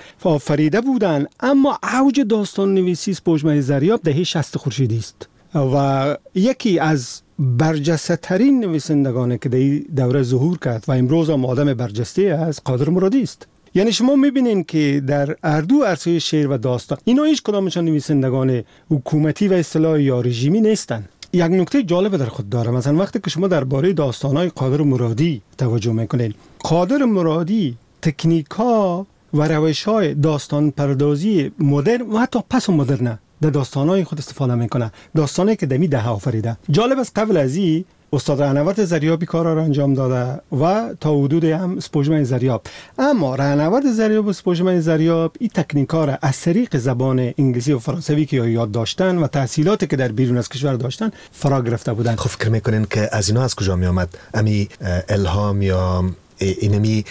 آفریده بودن، اما اوج داستان نویسی سپوږمۍ زریاب دهه 60 خورشیدی است و یکی از برجسته ترین نویسندگانی که در دوره ظهور کرد و امروز هم آدم برجسته است قادر مرادی است. یعنی شما میبینین که در اردو عرصه شعر و داستان اینا هیچ کدامشان نویسندگان حکومتی و اصطلاحی یا رژیمی نیستن. یک نکته جالب در خود داره. مثلا وقتی که شما درباره داستانهای قادر مرادی توجه میکنین، قادر مرادی تکنیک‌ها و روش‌های داستان پردازی مدرن و حتی پس مدرن در داستانهای خود استفاده میکنه، داستانی که دمی ده آفریده. جالب است قبل از این استاد رهنورد زریابی کارا را انجام داده و تا حدود هم سپوږمۍ زریاب، اما رهنورد زریاب و سپوږمۍ زریاب این تکنیک‌ها را از طریق زبان انگلیسی و فرانسوی که یاد داشتن و تحصیلاتی که در بیرون از کشور داشتن فرا گرفته بودن. خب فکر میکنین که از اینا از کجا می آمد امی الهام یا اینمی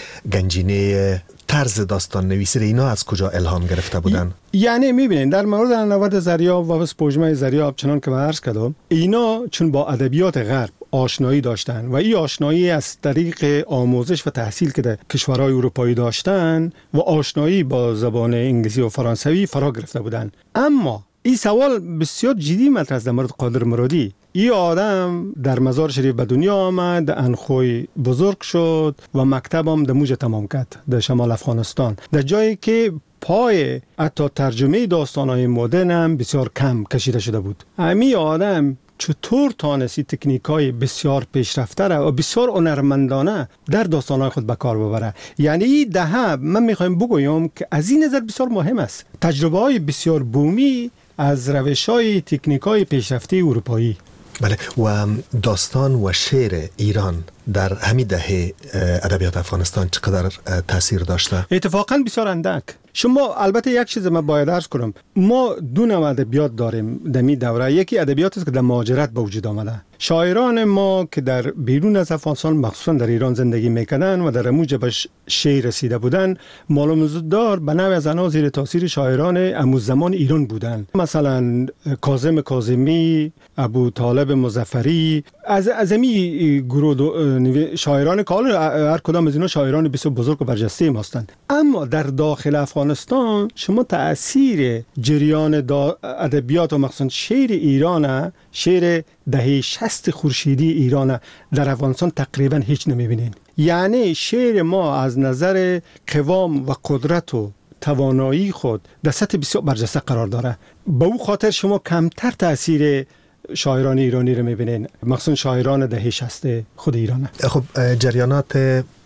گنجینه طرز داستان نویسی اینا از کجا الهام گرفته بودن؟ یعنی میبینین در مورد رهنورد زریاب و سپوږمۍ زریاب چنان که من عرض کردم، اینا چون با ادبیات غرب آشنایی داشتن و این آشنایی از طریق آموزش و تحصیل که در کشورهای اروپایی داشتن و آشنایی با زبان انگلیسی و فرانسوی فرا گرفته بودن. اما این سوال بسیار جدی مطرح است در مورد قادر مرادی. این آدم در مزار شریف به دنیا آمد، انخوی بزرگ شد و مکتب هم در موج تمام کرد در شمال افغانستان، در جایی که پای حتی ترجمه داستانهای مدرن هم بسیار کم کشیده شده بود. همین آدم چطور تانستی تکنیک‌های بسیار پیشرفته را و بسیار هنرمندانه در داستان‌های خود به کار ببره؟ یعنی این دهه من می‌خوایم بگویم که از این نظر بسیار مهم است. تجربه‌های بسیار بومی از روش‌های تکنیک‌های پیشرفته اروپایی. بله، و داستان و شعر ایران در همین دهه ادبیات افغانستان چقدر تاثیر داشته؟ اتفاقاً بسیار اندک. شما البته یک چیز من باید عرض کنم، ما دو نوع ادبیات داریم در این دوره. یکی ادبیات است که در مهاجرت به وجود آمده. شاعران ما که در بیرون از افغانستان مخصوصا در ایران زندگی میکنن و در موج به شعر رسیده بودن، معلوم دار به نوع از آنها زیر تاثیر شاعران امو زمان ایران بودن. مثلا کاظم کاظمی، ابو طالب مظفری، از امی گروه شاعران که هر کدام از اینا شاعران بسیار بزرگ و برجسته هستند. اما در داخل افغانستان شما تأثیر جریان ادبیات و مخصوصا شعر ایران، شعر دهه 60 خورشیدی ایران در افغانستان تقریبا هیچ نمیبینین. یعنی شعر ما از نظر قوام و قدرت و توانایی خود در سطح بسیار برجسته قرار داره. به او خاطر شما کمتر تأثیر شاعران ایرانی رو میبینین، مخصوصا شاعران دهه 60 خود ایران. خب جریانات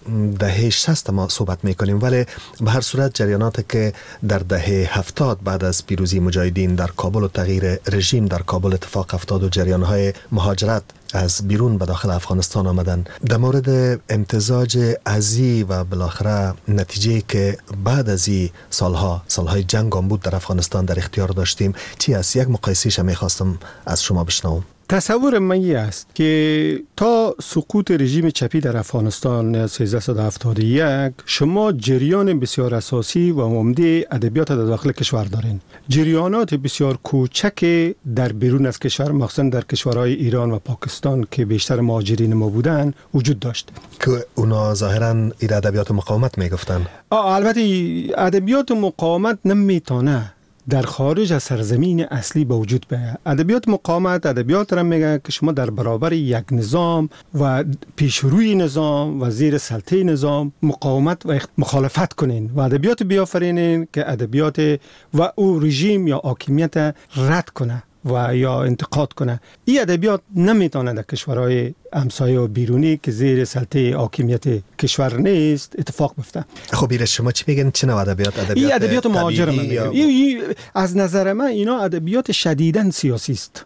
دهه 60 ما صحبت میکنیم، ولی به هر صورت جریاناتی که در دهه 70 بعد از پیروزی مجاهدین در کابل و تغییر رژیم در کابل اتفاق افتاد و جریانهای مهاجرت از بیرون به داخل افغانستان آمدن، در مورد امتزاج ازی و بالاخره نتیجه که بعد از این سالهای جنگ هم بود در افغانستان در اختیار داشتیم چی است؟ یک مقایسه‌اش میخواستم از شما بشنوم. تصور من است که تا سقوط رژیم چپی در افغانستان 1371 شما جریان بسیار اساسی و عمده ادبیات در داخل کشور دارین. جریانات بسیار کوچک در بیرون از کشور، مخصوصا در کشورهای ایران و پاکستان که بیشتر مهاجرین ما بودن وجود داشت که اونا ظاهرا این ادبیات مقاومت میگفتن. البته ادبیات مقاومت نمیتونه در خارج از سرزمین اصلی به وجود بیاید. ادبیات مقاومت ادبیات را میگه که شما در برابر یک نظام و پیشروی نظام و زیر سلطه نظام مقاومت و مخالفت کنین و ادبیات بیافرینین که ادبیات و او رژیم یا حاکمیت رد کنه و یا انتقاد کنه. این ادبیات نمیتونه در کشورهای همسایه و بیرونی که زیر سلطه حاکمیت کشور نیست اتفاق بیفته. خب بیره شما چی میگن؟ چه نوع ادبیات؟ این ادبیات مهاجر من میگم. از نظر من اینا ادبیات شدیداً سیاسی است.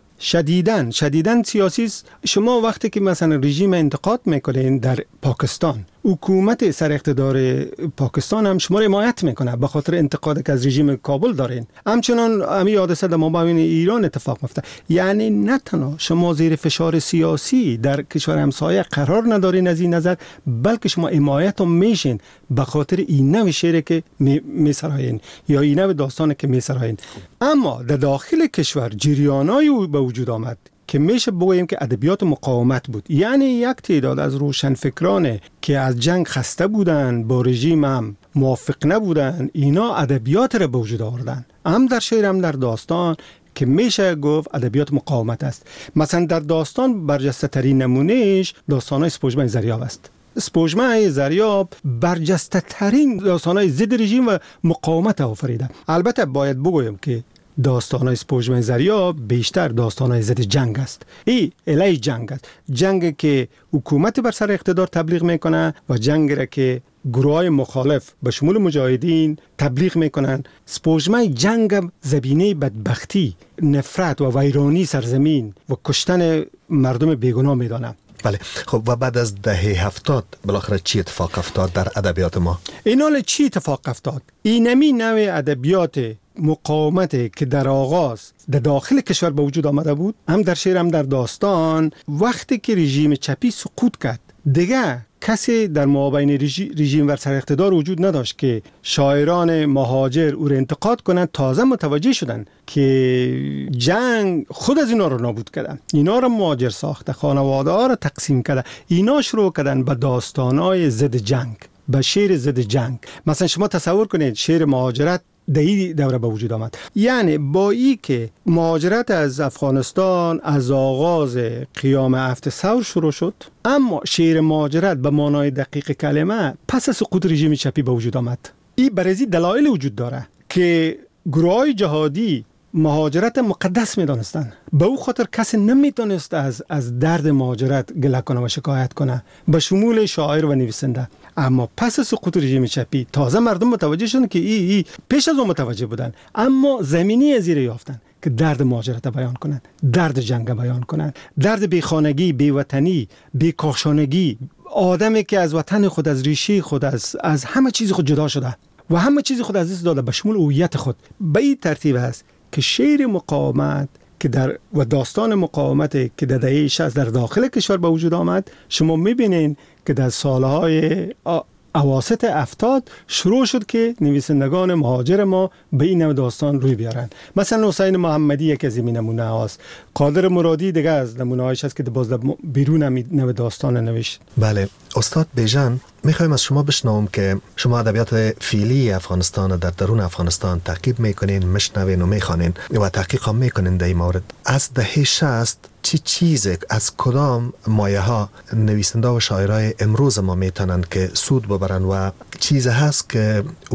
شدیداً سیاسی است. شما وقتی که مثلا رژیم انتقاد میکنین در پاکستان، حکومت سر اقتدار پاکستان هم شما را حمایت میکنه به خاطر انتقادی که از رژیم کابل دارین. همچنان همین حادثه در مابین ایران اتفاق میفته. یعنی نه تنها شما زیر فشار سیاسی در کشور همسایه قرار ندارین از این نظر، بلکه شما حمایت هم میشین به خاطر این نوع شعری که میسراین یا این نوع داستانی که میسراین. اما در داخل کشور جریانایی به وجود آمد که میشه بگوییم که ادبیات مقاومت بود. یعنی یک تعداد از روشنفکران که از جنگ خسته بودن، با رژیم هم موافق نبودن، اینا ادبیات را به وجود آوردن، هم در شعر هم در داستان، که میشه گفت ادبیات مقاومت است. مثلا در داستان برجسته ترین نمونهش داستان‌های سپوږمۍ زریاب است. سپوږمۍ زریاب برجسته ترین داستان‌های ضد رژیم و مقاومت آفریده. البته باید بگویم که داستان‌های سپوږمۍ زریاب بیشتر داستان‌های ضد جنگ است. این علیه جنگ است. جنگ که حکومت بر سر اقتدار تبلیغ میکنه و جنگ را که گروه‌های مخالف به شمول مجاهدین تبلیغ میکنن. سپوږمۍ جنگ زبینه بدبختی، نفرت و ویرانی سرزمین و کشتن مردم بیگناه میدانه. بله. خب و بعد از دهه 70 بالاخره چی اتفاق افتاد در ادبیات ما؟ اینال چی اتفاق افتاد؟ اینمی نوع ادبیات مقاومت که در آغاز در داخل کشور به وجود آمده بود، هم در شعر هم در داستان، وقتی که رژیم چپی سقوط کرد دیگه کسی در مابین رژیم و سر اقتدار وجود نداشت که شاعران مهاجر او را انتقاد کنند. تازه متوجه شدن که جنگ خود از اینا رو نابود کردن، اینا رو مهاجر ساخته، خانواده ها رو تقسیم کرده. اینا شروع کردن به داستانای ضد جنگ، به شعر ضد جنگ. مثلا شما تصور کنید شعر مهاجرت در این دوره به وجود آمد. یعنی با ای که مهاجرت از افغانستان از آغاز قیام هفت ثور شروع شد، اما شعر مهاجرت به معنای دقیق کلمه پس از سقوط رژیم چپی به وجود آمد. این برای دلایل وجود داره که گروه‌های جهادی مهاجرت مقدس می‌دانستند. به او خاطر کسی نمی‌تونست از درد مهاجرت گله کنه و شکایت کنه، به شمول شاعر و نویسنده. اما پس از سقوط رژیم چپی تازه مردم متوجه شدن که ای پیش از اون متوجه بودن، اما زمینی از این یافتن که درد مهاجرت بیان کنن، درد جنگ بیان کنن، درد بیخانگی، بیوطنی، بیکاشانگی، آدمی که از وطن خود، از ریشه خود، از همه چیز خود جدا شده و همه چیز خود از دست داده به شمول هویت خود. به این ترتیب است که شعر مقاومت که در و داستان مقاومت که در دهه 60 در داخل کشور به وجود آمد، شما میبینین که در سالهای اواسط 70 شروع شد که نویسندگان مهاجر ما به این نوع داستان روی بیارن. مثلا حسین محمدی یکی از این نمونه هاست. قادر مرادی دیگه از نمونه هایش هست که باز بیرون هم نوع داستان نوشت. بله. استاد بیژن، میخوایم از شما بشنوم که شما ادبیات فعلی افغانستان در درون افغانستان تعقیب میکنین، میشنوین و میخوانین و تحقیق هم میکنین در این مورد. از دهه 60 چی چیزی از کدام مایه ها نویسنده و شاعرای امروز ما میتونن که سود ببرن و چیز هست که اونا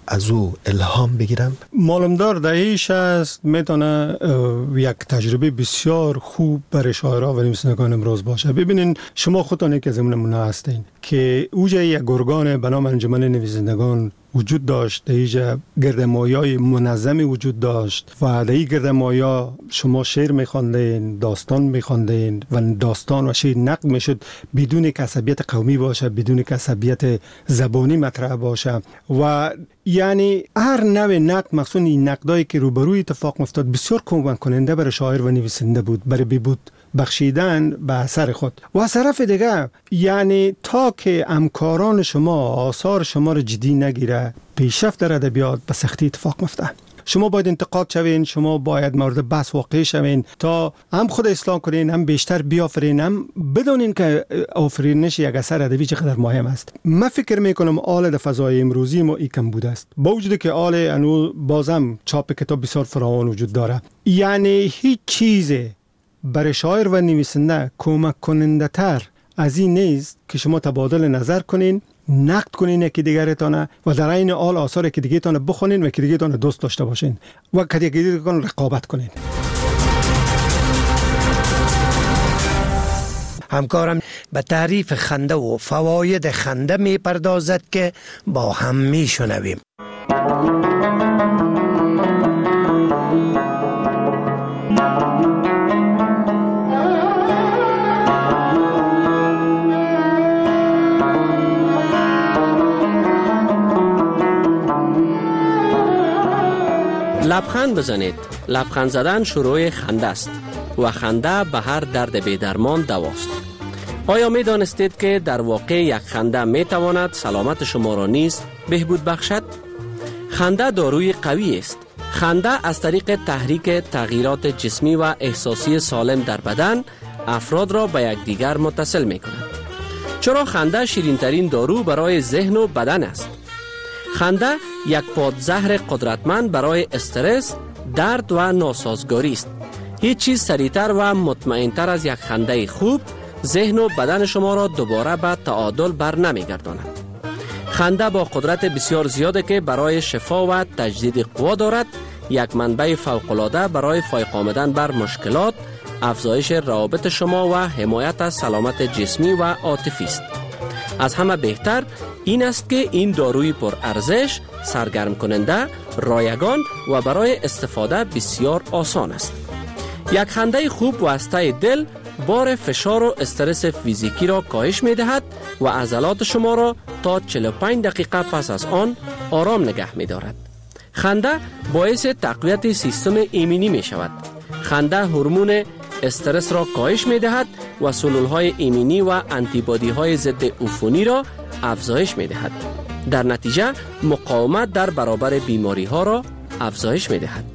از او الهام بگیرم؟ معلومدار دهه 60 میتونه یک تجربه بسیار خوب برای شاعرها و نویسندگان امروز باشه. ببینین شما خودتان یکی از نمونه هستین که اوجه یک گرگان به نام انجمن نویسندگان وجود داشت، در اینجا گردمایه‌های منظمی وجود داشت و در این گردمایه شما شعر میخواندین، داستان میخواندین و داستان و شعر نقد میشد بدون که عصبیت قومی باشه، بدون که عصبیت زبانی مطرح باشه و یعنی هر نوع نقد مخصوصا این نقدایی که روبروی اتفاق افتاد بسیار کمک کننده برای شاعر و نویسنده بود برای بهبود بخشیدن به اثر خود. و از طرف دیگه یعنی تا که همکاران شما آثار شما رو جدی نگیره پیشرفت در ادبیات به سختی اتفاق میفته. شما باید انتقاد شوین، شما باید مورد بحث واقع شوین تا هم خود اصلاح کنین، هم بیشتر بیافرین، هم بدونین که آفرینش یک اثر ادبی چقدر مهم است. من فکر میکنم آل در فضای امروزی ما کم بوده است، با وجودی که آل انو بازم چاپ کتاب بسیار فراوان وجود داره. یعنی هیچ چیز برای شاعر و نویسنده کمک کننده تر از این نیست که شما تبادل نظر کنین، نقد کنین یکی دیگرتانه و در این حال آثار یکی دیگرتانه بخونین و یکی دیگرتانه دوست داشته باشین و یکی دیگرتانه رقابت کنین. همکارم به تعریف خنده و فواید خنده می پردازد که با هم می شنویم. لبخند بزنید. لبخند زدن شروع خنده است و خنده به هر درد بی‌درمان دواست. آیا می دانستید که در واقع یک خنده می تواند سلامت شما را نیز بهبود بخشد؟ خنده داروی قوی است. خنده از طریق تحریک تغییرات جسمی و احساسی سالم در بدن افراد را به یکدیگر متصل می کند. چرا خنده شیرین‌ترین دارو برای ذهن و بدن است. خنده یک پادزهر قدرتمند برای استرس، درد و ناسازگاری است. هیچ چیز سریعتر و مطمئن‌تر از یک خنده خوب ذهن و بدن شما را دوباره به تعادل بر نمی‌گرداند. خنده با قدرت بسیار زیاده که برای شفا و تجدید قوا دارد، یک منبع فوق‌العاده برای فایق آمدن بر مشکلات، افزایش روابط شما و حمایت از سلامت جسمی و عاطفی است. از همه بهتر این است که این داروی پر ارزش، سرگرم کننده، رایگان و برای استفاده بسیار آسان است. یک خنده خوب واسطه دل بار فشار و استرس فیزیکی را کاهش می دهد و عضلات شما را تا 45 دقیقه پس از آن آرام نگه می دارد. خنده باعث تقویت سیستم ایمنی می شود. خنده هورمون استرس را کاهش می دهد و سلولهای ایمنی و آنتیبادی های ضد عفونی را افزایش می دهد. در نتیجه مقاومت در برابر بیماری ها را افزایش می دهد.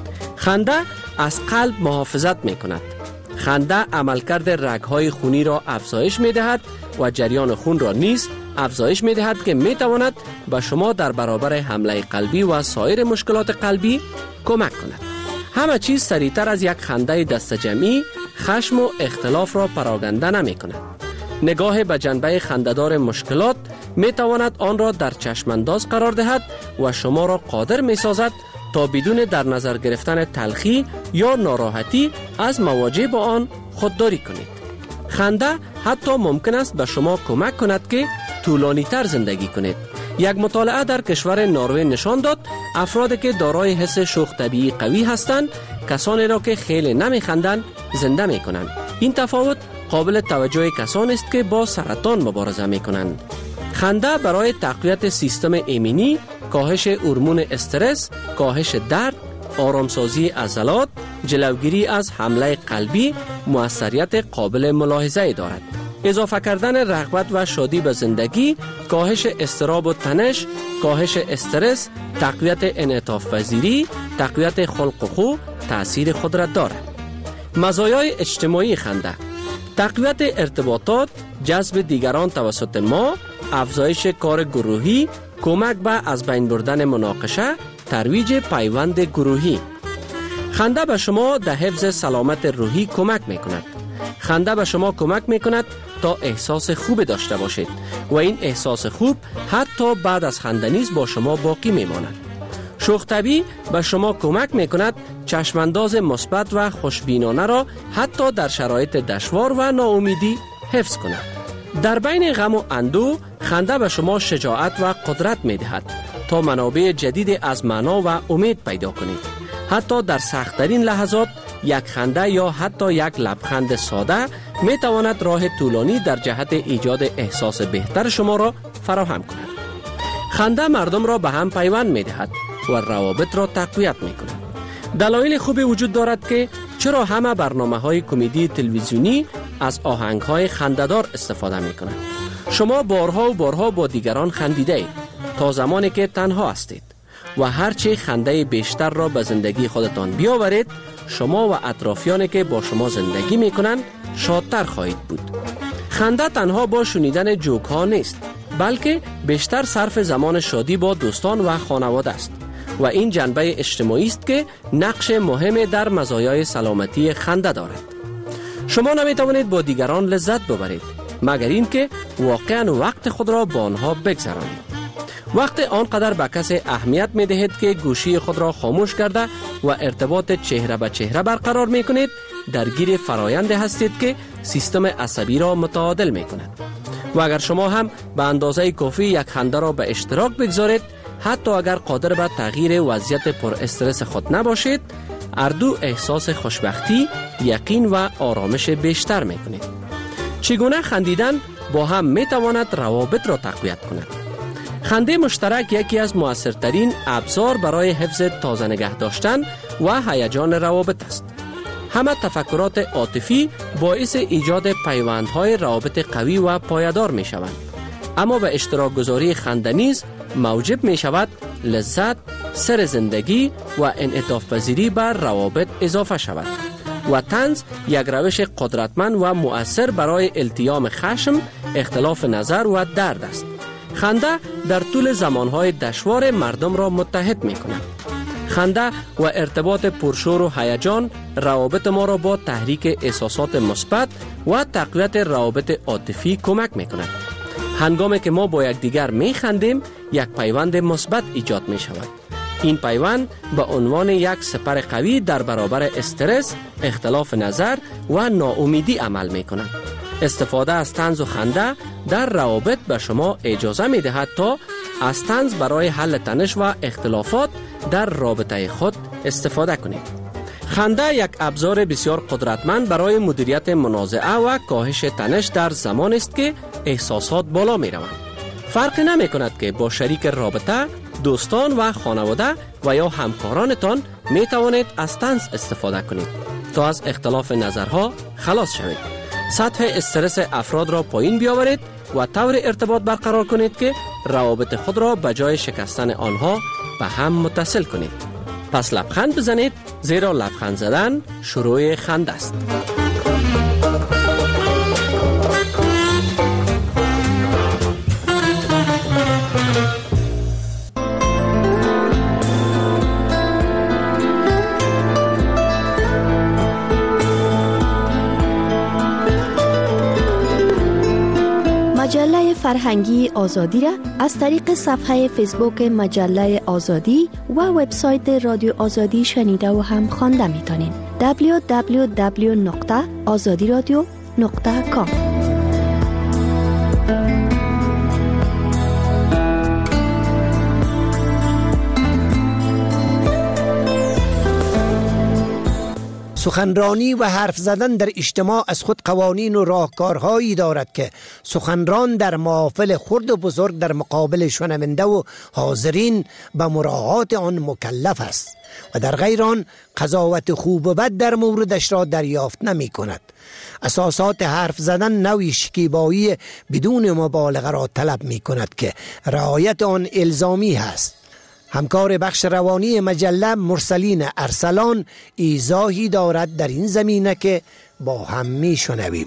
خنده از قلب محافظت می کند. خنده عملکرد رگ‌های خونی را افزایش می دهد و جریان خون را نیز افزایش می دهد که می تواند به شما در برابر حمله قلبی و سایر مشکلات قلبی کمک کند. همه چیز سریعتر از یک خنده دست جمعی خشم و اختلاف را پراکنده نمی کند. نگاه به جنبه خنده‌دار مشکلات می تواند آن را در چشمانداز قرار دهد و شما را قادر می سازد تا بدون در نظر گرفتن تلخی یا ناراحتی از مواجه با آن خودداری کنید. خنده حتی ممکن است به شما کمک کند که طولانی تر زندگی کنید. یک مطالعه در کشور نروژ نشان داد افرادی که دارای حس شوخ طبیعی قوی هستند کسانی را که خیلی نمیخندند زنده میکنند. این تفاوت قابل توجه کسانی است که با سرطان مبارزه میکنند. خنده برای تقویت سیستم ایمنی، کاهش هورمون استرس، کاهش درد، آرامسازی عضلات، جلوگیری از حمله قلبی موثریت قابل ملاحظه دارد. اضافه کردن رغبت و شادی به زندگی، کاهش اضطراب و تنش، کاهش استرس، تقویت انعطاف پذیری، تقویت خلق و خو تأثیر خود را دارد. مزایای اجتماعی خنده: تقویت ارتباطات، جذب دیگران توسط ما، افزایش کار گروهی، کمک به از بین بردن مناقشه، ترویج پیوند گروهی. خنده به شما در حفظ سلامت روحی کمک می کند. خنده به شما کمک می کند تا احساس خوب داشته باشید و این احساس خوب حتی بعد از خنده نیز با شما باقی میماند. شوخ طبعی به شما کمک میکند چشمانداز مثبت و خوشبینانه را حتی در شرایط دشوار و ناامیدی حفظ کند. در بین غم و اندوه خنده به شما شجاعت و قدرت میدهد تا منابع جدید از معنا و امید پیدا کنید. حتی در سخت‌ترین لحظات یک خنده یا حتی یک لبخند ساده می تواند راه طولانی در جهت ایجاد احساس بهتر شما را فراهم کند. خنده مردم را به هم پیوند می دهد و روابط را تقویت می کند. دلایل خوبی وجود دارد که چرا همه برنامه‌های کمدی تلویزیونی از آهنگ‌های خنده‌دار استفاده می کنند. شما بارها و بارها با دیگران خندیده اید تا زمانی که تنها هستید و هرچی خنده بیشتر را به زندگی خودتان بیاورید، شما و اطرافیانی که با شما زندگی می کنند شادتر خواهید بود. خنده تنها با شنیدن جوک ها نیست، بلکه بیشتر صرف زمان شادی با دوستان و خانواده است و این جنبه اجتماعی است که نقش مهمی در مزایای سلامتی خنده دارد. شما نمی توانید با دیگران لذت ببرید مگر اینکه واقعا وقت خود را با آنها بگذرانید. وقت آنقدر به کسی اهمیت می دهید که گوشی خود را خاموش کرده و ارتباط چهره به چهره برقرار می کنید، درگیر فرایند هستید که سیستم عصبی را متعادل می کند. و اگر شما هم به اندازه کافی یک خنده را به اشتراک بگذارید، حتی اگر قادر به تغییر وضعیت پر استرس خود نباشید، اردو احساس خوشبختی، یقین و آرامش بیشتر می کنید. چگونه خندیدن با هم می تواند روابط را تقویت کند؟ خنده مشترک یکی از مؤثرترین ابزار برای حفظ تازه نگه داشتن و هیجان روابط است. همه تفکرات عاطفی باعث ایجاد پیوندهای روابط قوی و پایدار می شوند. اما به اشتراک گذاری خنده نیز موجب می شود لذت، سر زندگی و انعطاف پذیری بر روابط اضافه شود و طنز یک روش قدرتمند و مؤثر برای التیام خشم، اختلاف نظر و درد است. خنده در طول زمانهای دشوار مردم را متحد می کند. خنده و ارتباط پرشور و هیجان روابط ما را با تحریک احساسات مثبت و تقویت روابط عاطفی کمک می کند. هنگامی که ما با یکدیگر می خندیم، یک پیوند مثبت ایجاد می شود. این پیوند به عنوان یک سپر قوی در برابر استرس، اختلاف نظر و ناامیدی عمل می کند. استفاده از طنز و خنده در روابط به شما اجازه می دهد تا از طنز برای حل تنش و اختلافات در رابطه خود استفاده کنید. خنده یک ابزار بسیار قدرتمند برای مدیریت منازعه و کاهش تنش در زمان است که احساسات بالا می روند. فرق نمی کند که با شریک رابطه، دوستان و خانواده و یا همکارانتان می توانید از طنز استفاده کنید تا از اختلاف نظرها خلاص شوید. سطح استرس افراد را پایین بیاورید و طور ارتباط برقرار کنید که روابط خود را به جای شکستن آنها به هم متصل کنید. پس لبخند بزنید، زیرا لبخند زدن شروع خنده است. مجله فرهنگی آزادی را از طریق صفحه فیسبوک مجله آزادی و وبسایت رادیو آزادی شنیده و هم خوانده می‌تونین. www.azadiradio.com سخنرانی و حرف زدن در اجتماع از خود قوانین و راهکارهایی دارد که سخنران در محافل خرد و بزرگ در مقابل شنونده و حاضرین به مراعات آن مکلف است و در غیر آن قضاوت خوب و بد در موردش را دریافت نمی کند. اساسات حرف زدن نوعی شکیبایی بدون مبالغه را طلب می کند که رعایت آن الزامی است. همکار بخش روانی مجله مرسلین ارسلان ایضاحی دارد در این زمینه که با هم می شنویم.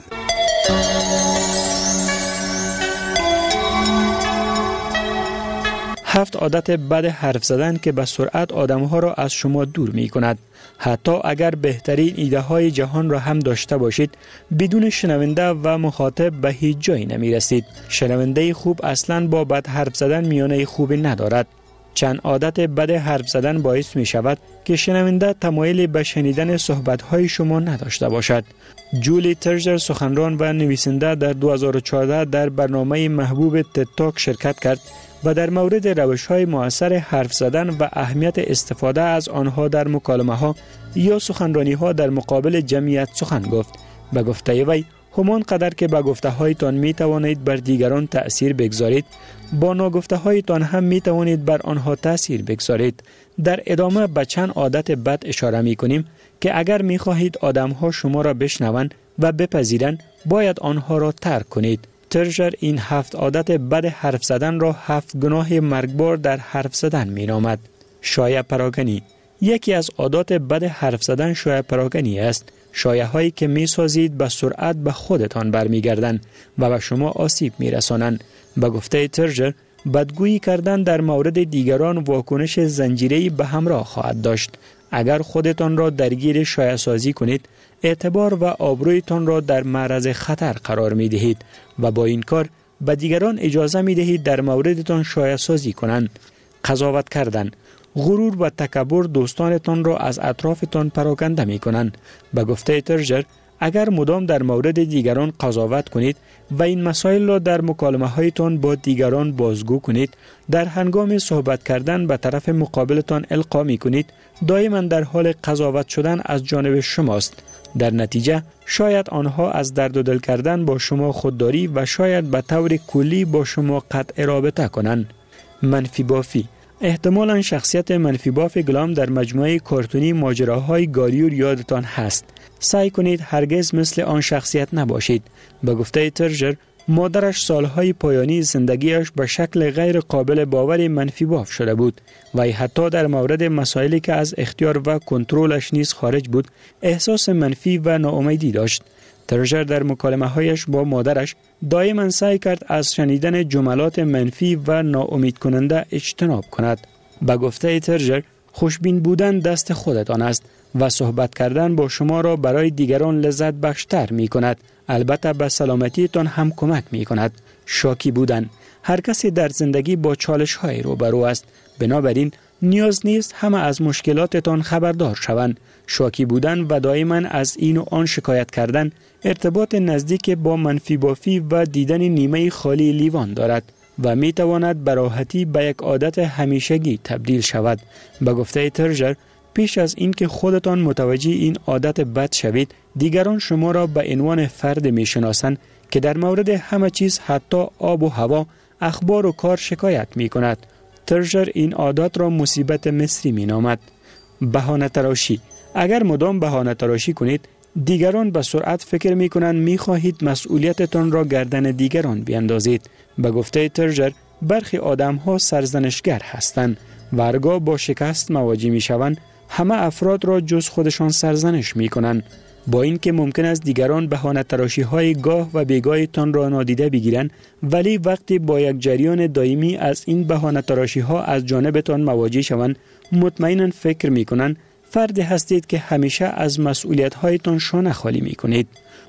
7 عادت بد حرف زدن که به سرعت آدمها را از شما دور می کند. حتی اگر بهترین ایده های جهان را هم داشته باشید، بدون شنونده و مخاطب به هیچ جایی نمی رسید. شنونده خوب اصلاً با بد حرف زدن میانه خوبی ندارد. چند عادت بد حرف زدن باعث می شود که شنونده تمایل به شنیدن صحبت های شما نداشته باشد. جولی ترژر، سخنران و نویسنده، در 2014 در برنامه محبوب تد تاک شرکت کرد و در مورد روش‌های مؤثر حرف زدن و اهمیت استفاده از آنها در مکالمه‌ها یا سخنرانی‌ها در مقابل جمعیت سخن گفت. به گفته وی، همان قدر که به گفته‌هایتان می‌توانید بر دیگران تأثیر بگذارید، با ناگفته‌هایتان هم می‌توانید بر آنها تأثیر بگذارید. در ادامه به چند عادت بد اشاره می‌کنیم که اگر می‌خواهید آدم‌ها شما را بشنوند و بپذیرند، باید آنها را ترک کنید. ترژر این 7 عادت بد حرف زدن را 7 گناه مرگبار در حرف زدن می نامد. شایعه پراکنی. یکی از عادات بد حرف زدن شایعه پراکنی است. شایعه هایی که می سازید به سرعت به خودتان برمیگردند و به شما آسیب می رسانند. به گفته ترژر، بدگویی کردن در مورد دیگران واکنش زنجیره‌ای به همراه خواهد داشت. اگر خودتان را درگیر شایعه سازی کنید، اعتبار و آبرویتان را در معرض خطر قرار می دهید و با این کار به دیگران اجازه می دهید در موردتان شایعه سازی کنند. قضاوت کردن. غرور و تکبر دوستانتان را از اطرافتان پراکنده می کنند. به گفته ترژر، اگر مدام در مورد دیگران قضاوت کنید و این مسائل را در مکالمه هایتان با دیگران بازگو کنید، در هنگام صحبت کردن به طرف مقابلتان القا می کنید، دائما در حال قضاوت شدن از جانب شماست. در نتیجه شاید آنها از درد و دل کردن با شما خودداری و شاید به طور کلی با شما قطع رابطه کنند. منفی بافی. احتمالاً شخصیت منفی باف گلام در مجموعه کارتونی ماجراهای گالیور یادتان هست. سعی کنید هرگز مثل آن شخصیت نباشید. به گفته ترژر، مادرش سالهای پایانی زندگیش به شکل غیر قابل باور منفی باف شده بود و حتی در مورد مسائلی که از اختیار و کنترلش نیز خارج بود، احساس منفی و ناامیدی داشت. ترژر در مکالمه هایش با مادرش دائما سعی کرد از شنیدن جملات منفی و ناامید کننده اجتناب کند. به گفته ترژر، خوشبین بودن دست خودتان است و صحبت کردن با شما را برای دیگران لذت بخشتر می کند. البته به سلامتیتان هم کمک می کند. شاکی بودن. هر کسی در زندگی با چالش های روبرو است. بنابراین نیاز نیست همه از مشکلاتتان خبردار شوند. شاکی بودن و دائما از این و آن شکایت کردن ارتباط نزدیک با منفی بافی و دیدن نیمه خالی لیوان دارد و می تواند به راحتی به یک عادت همیشگی تبدیل شود. به گفته ترژر، پیش از اینکه خودتان متوجه این عادت بد شوید، دیگران شما را به عنوان فرد می شناسند که در مورد همه چیز، حتی آب و هوا، اخبار و کار شکایت می کند. ترژر این عادت را مصیبت مصری می نامد. بهانه تراشی. اگر مدام بهانه تراشی کنید، دیگران به سرعت فکر می کنند می خواهید مسئولیتتان را گردن دیگران بیندازید. به گفته ترژر، برخی آدم ها سرزنشگر هستند و هرگاه با شکست مواجه می شوند، همه افراد را جز خودشان سرزنش می کنند. با اینکه ممکن است دیگران بهانه تراشی های گاه و بیگاه تان را نادیده بگیرند، ولی وقتی با یک جریان دائمی از این بهانه تراشی ها از جانبتان مواجه شوند، مطمئنا فکر می کنند فردی هستید که همیشه از مسئولیت هایتان شانه خالی می کنید.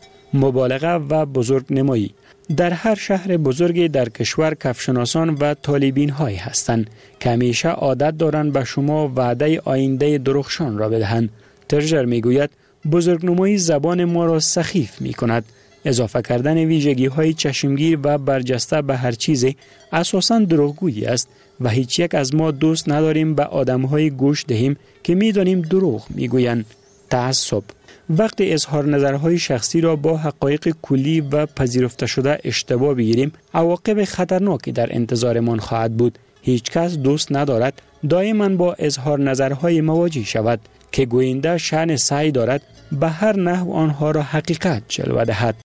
مبالغه و بزرگ نمایی. در هر شهر بزرگی در کشور کفشناسان و طالبین هایی هستند که همیشه عادت دارند به شما وعده آینده درخشان را بدهند. ترژر می گوید بزرگنمایی زبان ما را سخیف می کند. اضافه کردن ویژگی های چشمگیر و برجسته به هر چیزی اساساً دروغگویی است و هیچ یک از ما دوست نداریم به آدم های گوش دهیم که می دانیم دروغ می گویند. تعصب. وقتی اظهار نظرهای شخصی را با حقایق کلی و پذیرفته شده اشتباه بگیریم، عواقب خطرناکی در انتظارمان خواهد بود. هیچ کس دوست ندارد دائما با اظهار نظرهای مواجه شود که گوینده شأن سعی دارد به هر نحو آنها را حقیقت جلوه دهد.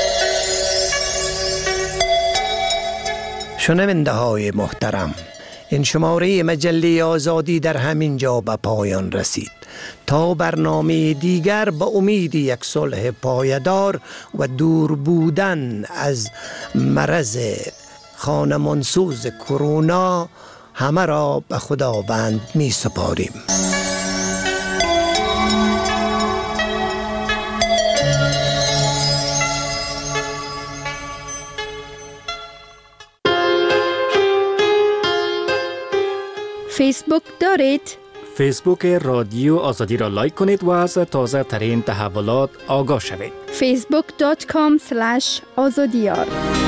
شنونده های محترم، این شماره مجله آزادی در همین جا به پایان رسید. تا برنامه دیگر به امید یک صلح پایدار و دور بودن از مرض خانمانسوز کرونا همه را به خداوند می سپاریم. فیسبوک دارید؟ فیسبوک رادیو آزادی را لایک کنید و از تازه ترین تحولات آگاه شوید. facebook.com/azadiyar